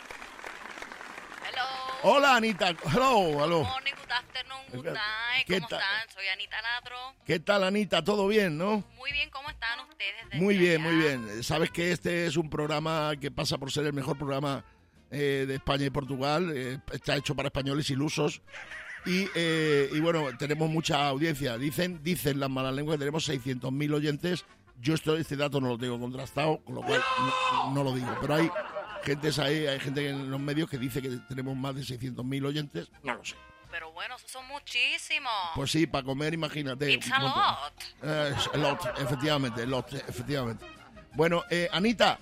Hola, Anita. Hello, hello. Morning, good afternoon, good night. ¿Qué ¿Cómo tal? están? Soy Anita Ladro. ¿Qué tal, Anita? ¿Todo bien, no? Muy bien, ¿cómo están ustedes? desde Muy bien, allá? muy bien. Sabes que este es un programa que pasa por ser el mejor programa eh, de España y Portugal. Eh, está hecho para españoles ilusos. Y, eh, y bueno, tenemos mucha audiencia. Dicen dicen las malas lenguas que tenemos seiscientos mil oyentes. Yo esto, este dato no lo tengo contrastado, con lo cual no, no lo digo. Pero hay gente ahí, hay gente en los medios que dice que tenemos más de seiscientos mil oyentes. No lo sé. Pero bueno, esos son muchísimos. Pues sí, para comer, imagínate. It's a un montón. lot. Eh, es a lot, efectivamente, lot, efectivamente. Bueno, eh, Anita,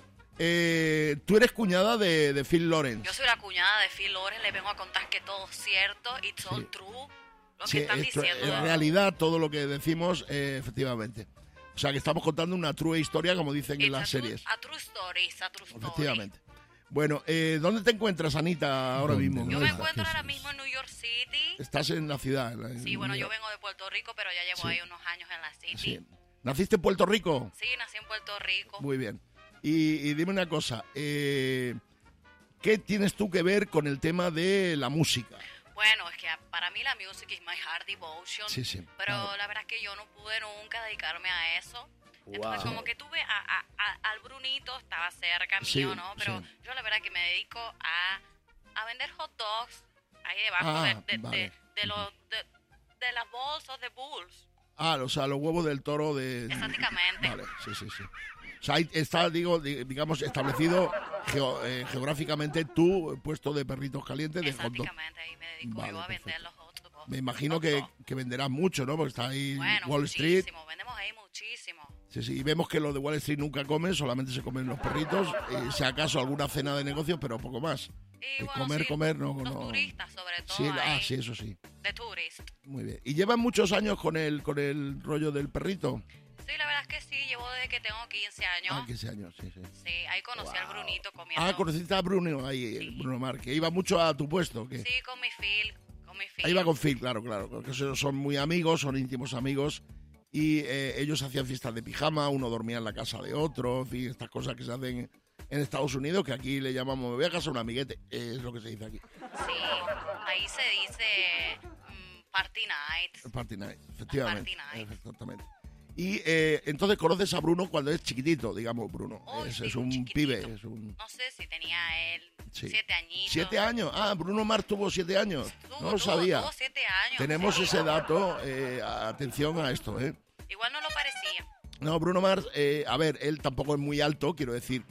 eh, tú eres cuñada de, de Phil Lawrence. Yo soy la cuñada de Phil Lawrence, le vengo a contar que todo es cierto, it's all Sí. true, lo Sí, que están esto, diciendo. en realidad, todo lo que decimos, eh, efectivamente. O sea, que estamos contando una true historia, como dicen en It's las a true- series. A true story, it's a true story. Efectivamente. Bueno, eh, ¿dónde te encuentras, Anita, ahora mismo? Yo ¿Dónde me estás? encuentro ahora mismo en New York City. Estás en la ciudad. en la- Sí, en bueno, New yo York. vengo de Puerto Rico, pero ya llevo Sí. ahí unos años en la City. Sí. ¿Naciste en Puerto Rico? Sí, nací en Puerto Rico. Muy bien. Y, y dime una cosa, eh, ¿qué tienes tú que ver con el tema de la música? Bueno, es que para mí la music is my heart devotion. Sí, sí, Pero claro. la verdad es que yo no pude nunca dedicarme a eso. Entonces, Wow. como que tuve a, a- a- al Brunito, estaba cerca mío, Sí, ¿no? Pero sí. yo la verdad que me dedico a, a vender hot dogs ahí debajo Ah, de, de, vale. de, de los, de, de las bolsas de Bulls. Ah, o sea, los huevos del toro de... Exactamente. Vale, sí, sí, sí. O sea, ahí está, digo, di- digamos, establecido geo- eh, geográficamente tu puesto de perritos calientes de hot dog. Exactamente, ahí me dedico Vale, yo a perfecto. vender los hot dogs. Me imagino que, que venderás mucho, ¿no? Porque está ahí Bueno, Wall Street. muchísimo, vendemos ahí muchísimo. Sí, sí, y vemos que los de Wall Street nunca comen, solamente se comen los perritos, y si acaso alguna cena de negocios, pero poco más. Eh, bueno, comer, sí, comer, no, los no. turistas, sobre todo, Sí, ah, ahí. sí, eso sí. De tourist. Muy bien. ¿Y llevan muchos años con el con el rollo del perrito? Sí, la verdad es que sí, llevo desde que tengo quince años. Ah, quince años, sí, sí. Sí, ahí conocí al Brunito comiendo. Ah, conociste a Bruno ahí, el Bruno Mar, que iba mucho a tu puesto. ¿Qué? Sí, con mi Phil, con mi Phil. Ahí va con Phil, claro, claro. Porque son son muy amigos, son íntimos amigos. Y eh, ellos hacían fiestas de pijama, uno dormía en la casa de otro, en fin, estas cosas que se hacen en Estados Unidos, que aquí le llamamos, me voy a casa de un amiguete, eh, es lo que se dice aquí. Sí, ahí se dice mm, party night. Party night, efectivamente. Party night. Exactamente. Y eh, entonces conoces a Bruno cuando es chiquitito, digamos, Bruno. es, es un pibe, es un... No sé si tenía él Sí. siete añitos. Siete años. Ah, Bruno Mars tuvo siete años. Tuvo, no lo tuvo, sabía. tuvo siete años. Tenemos sí. ese dato. eh, atención a esto, ¿eh? Igual no lo parecía. No, Bruno Mars, eh, a ver, él tampoco es muy alto, quiero decir,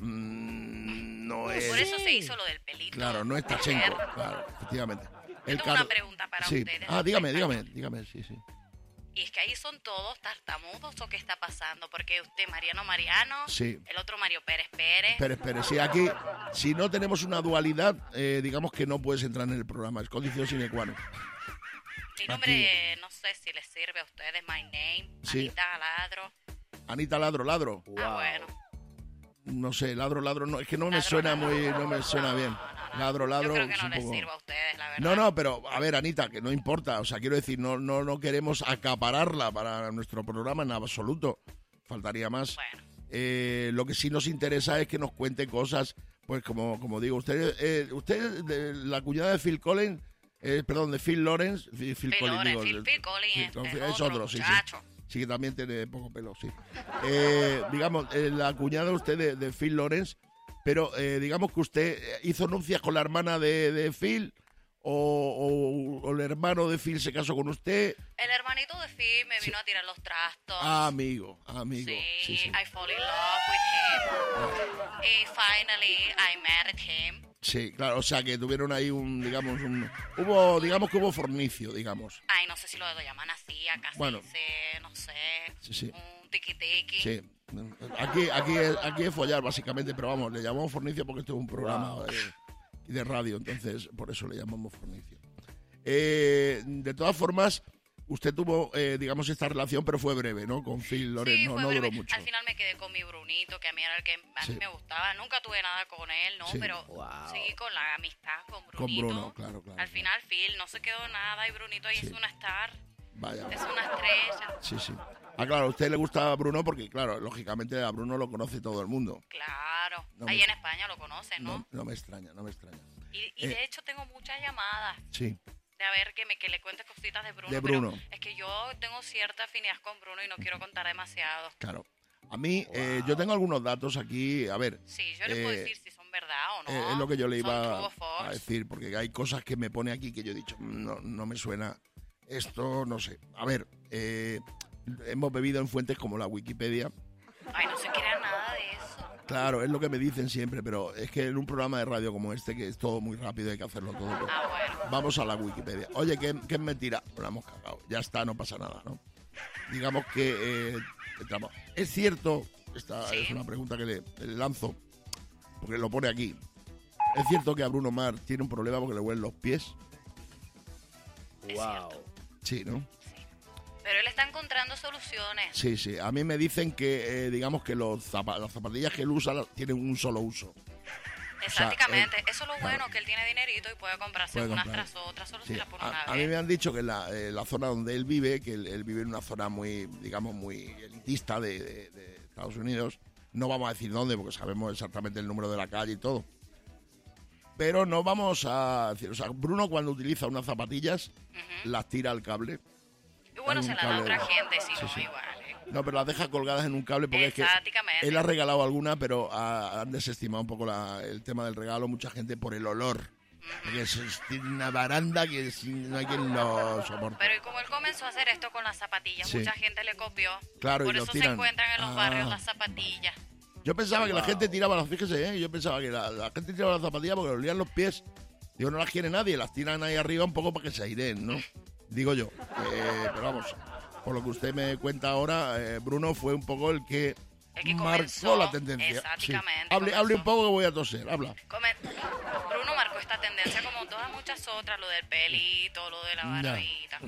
mm, no es... Por eso se hizo lo del pelito. Claro, no es tachenco, claro, efectivamente. Yo El tengo car- una pregunta para sí. ustedes. Ah, dígame, dígame, dígame, sí, sí. Y es que ahí son todos tartamudos o qué está pasando, porque usted Mariano Mariano, Sí. el otro Mario Pérez Pérez. Espera, espera, si aquí, si no tenemos una dualidad, eh, digamos que no puedes entrar en el programa, es condición sine qua non. Mi nombre, no sé si les sirve a ustedes, my name, Sí. Anita Ladro. Anita Ladro, Ladro. Ah, bueno. No sé, Ladro, Ladro, no, es que no me suena muy, no me suena bien. Ladro, Ladro, Yo creo que es no un les poco... sirve a ustedes, la verdad. No, no, pero a ver, Anita, que no importa, o sea, quiero decir, no, no, no queremos acapararla para nuestro programa en absoluto, faltaría más. Eh, lo que sí nos interesa es que nos cuente cosas, pues como, como digo, usted, eh, usted, de- la cuñada de Phil Collins, Eh, perdón, de Phil Lawrence. Phil, Phil Collins, Lawrence, digo, Phil- el- Phil Collins, sí, es no, otro es otro, sí, sí. muchacho. Sí, que también tiene poco pelo, sí. Eh, digamos, eh, la cuñada usted de, de Phil Lawrence, pero eh, digamos que usted hizo nupcias con la hermana de, de Phil, o, o- o el hermano de Phil se casó con usted. El hermanito de Phil me vino a tirar los trastos. Ah, amigo, amigo. Sí, Sí, sí. I fall in love with him. Y finally I married him. Sí, claro, o sea que tuvieron ahí un, digamos, un... Hubo, digamos que hubo fornicio, digamos. Ay, no sé si lo llaman así, acá Bueno. se dice, no sé, Sí, sí. un tiqui-tiqui. Sí. Aquí, aquí, es, aquí es follar, básicamente, pero vamos, le llamamos fornicio porque esto es un programa Wow. eh, de radio, entonces por eso le llamamos fornicio. Eh, de todas formas, usted tuvo, eh, digamos, esta relación, pero fue breve, ¿no? Con Phil Lawrence, Sí, no, fue no duró breve. mucho. Al final me quedé con mi Brunito, que a mí era el que a Sí. mí me gustaba. Nunca tuve nada con él, ¿no? Sí. Pero seguí con la amistad con Brunito. Con Bruno, claro, claro. Al final Phil no se quedó nada y Brunito ahí Sí. es una star, Vaya. es una estrella. Sí, sí. Ah, claro, a usted le gusta Bruno porque, claro, lógicamente a Bruno lo conoce todo el mundo. Claro. No ahí me- en España lo conocen, ¿no? No, no me extraña, no me extraña. Y, y Eh, de hecho tengo muchas llamadas Sí, de a ver que me que le cuente cositas de Bruno. De pero Bruno. es que yo tengo cierta afinidad con Bruno y no quiero contar demasiado. claro. A mí, eh, yo tengo algunos datos aquí, a ver. Sí, yo le puedo eh, decir si son verdad o no. Eh, es lo que yo le Son iba true o false. a decir, porque hay cosas que me pone aquí que yo he dicho, "Mm, no, no me suena esto, no sé. A ver, eh, hemos bebido en fuentes como la Wikipedia. Ay, no se crea nada de eso. Claro, es lo que me dicen siempre, pero es que en un programa de radio como este, que es todo muy rápido, hay que hacerlo todo. pues, Ah, bueno. vamos a la Wikipedia. Oye, ¿qué, qué es mentira? Pues la hemos cagado. Ya está, no pasa nada, ¿no? Digamos que eh, entramos. Es cierto, esta Sí. es una pregunta que le, le lanzo, porque lo pone aquí. ¿Es cierto que a Bruno Mars tiene un problema porque le huelen los pies? Wow. Sí, ¿no? Pero él está encontrando soluciones. Sí, sí. A mí me dicen que, eh, digamos que los zapa- las zapatillas que él usa las- tienen un solo uso. Exactamente. él- Eso es lo claro. bueno, que él tiene dinerito y puede comprarse Puede unas comprar. tras otras, solo Sí, se la pone a, una a mí vez. me han dicho que en la, eh, la zona donde él vive, que él, él vive en una zona muy, digamos, muy elitista de, de- de Estados Unidos. No vamos a decir dónde, porque sabemos exactamente el número de la calle y todo. Pero no vamos a decir, o sea, Bruno cuando utiliza unas zapatillas, las tira al cable. Y bueno, Hay se un la da a cable- otra gente, si Sí, no, sí. igual. ¿eh? No, pero las deja colgadas en un cable porque es que Exactamente. él ha regalado alguna, pero ha- han desestimado un poco la- el tema del regalo mucha gente por el olor. Porque es, es- tiene una baranda que es- no hay quien lo soporte. Pero y como él comenzó a hacer esto con las zapatillas, Sí. mucha gente le copió. Claro, y Por lo eso se tiran. encuentran en los Ah. barrios las zapatillas. Yo pensaba que la Wow. gente tiraba las, fíjese, ¿eh? Yo pensaba que la, la gente tiraba las zapatillas porque le olían los pies. Digo, no las quiere nadie, las tiran ahí arriba un poco para que se aireen, ¿no? Digo yo. Eh, pero vamos, por lo que usted me cuenta ahora, eh, Bruno fue un poco el que, El que marcó comenzó, la tendencia. Sí. exactamente, Hable, hable un comenzó. poco que voy a toser, habla. Come- Bruno marcó esta tendencia como todas muchas otras, lo del pelito, lo de la Ya. barbita.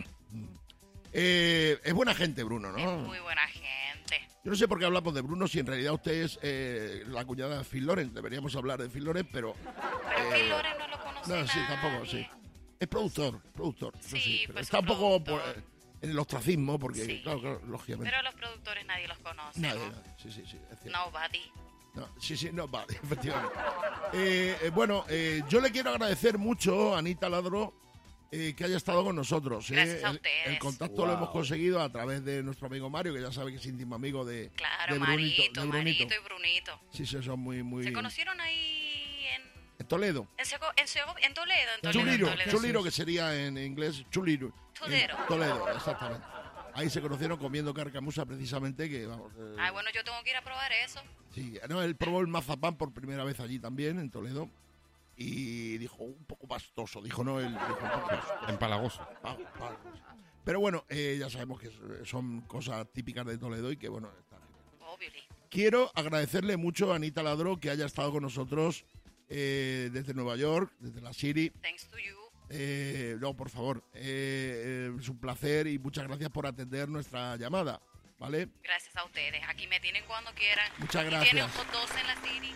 Eh, es buena gente, Bruno, ¿no? Muy buena gente. Yo no sé por qué hablamos de Bruno si en realidad usted es eh, la cuñada de Phil Lawrence. Deberíamos hablar de Phil Lawrence, pero... Pero eh, Phil Lawrence no lo conoce No, sí, nadie. tampoco, sí. Es productor, productor. eso Sí, sí, pero pues está un un poco productor. por- en el ostracismo, porque, Sí. claro, claro, lógicamente. Pero los productores nadie los conoce, Nadie, ¿no? nadie. Sí, sí, sí, es cierto. Nobody. No, sí, sí, no, vale, efectivamente. Eh, eh, bueno, eh, yo le quiero agradecer mucho a Anita Ladro eh, que haya estado con nosotros. eh. Gracias a El- ustedes. El, contacto Wow. lo hemos conseguido a través de nuestro amigo Mario, que ya sabe que es íntimo amigo de, Claro, de Brunito. Marito, de Brunito. Marito y Brunito. Sí, sí, son muy, muy... Se conocieron ahí en, En Toledo. en, Sego- en, Sego- en Toledo, en Toledo, en Chuliro, Toledo. Chuliro, que sería en inglés Chuliro. Toledo. En Toledo, exactamente. Ahí se conocieron comiendo carcamusa precisamente, que vamos... eh, Ay, bueno, yo tengo que ir a probar eso. sí, no, él probó el mazapán por primera vez allí también, en Toledo, y dijo, un poco pastoso, dijo, no, él dijo, un poco pastoso. Empalagoso. Ah, ah, pero bueno, eh, ya sabemos que son cosas típicas de Toledo y que, bueno, está genial. Obviously. Quiero agradecerle mucho a Anita Ladro que haya estado con nosotros eh, desde Nueva York, desde la City. Thanks to you. Eh, no, por favor, eh, eh, es un placer y muchas gracias por atender nuestra llamada, ¿vale? Gracias a ustedes. Aquí me tienen cuando quieran. Muchas Y gracias. tienen hot dogs en la city.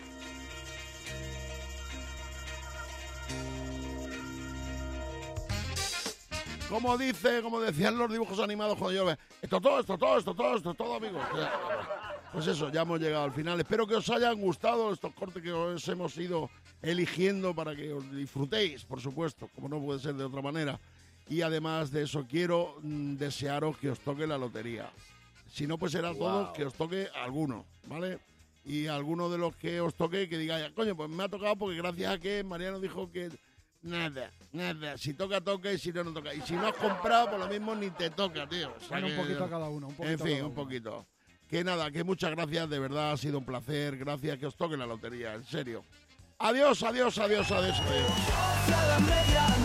Como dice, como decían los dibujos animados cuando yo ve, esto todo, esto todo, esto todo, esto todo, amigos. Pues eso, ya hemos llegado al final. Espero que os hayan gustado estos cortes que os hemos ido eligiendo para que os disfrutéis, por supuesto, como no puede ser de otra manera. Y además de eso, quiero mm, desearos que os toque la lotería. Si no, pues será Wow. todo que os toque alguno, ¿vale? Y alguno de los que os toque que diga, coño, pues me ha tocado porque gracias a que Mariano dijo que nada, nada. Si toca, toca y si no, no toca. Y si no has comprado, por lo mismo ni te toca, tío. O sea Bueno, un que- poquito a cada uno, un poquito En a fin, cada un uno. poquito. Que nada, que muchas gracias, de verdad, ha sido un placer. Gracias, que os toque la lotería, en serio. Adiós, adiós, adiós, adiós, adiós.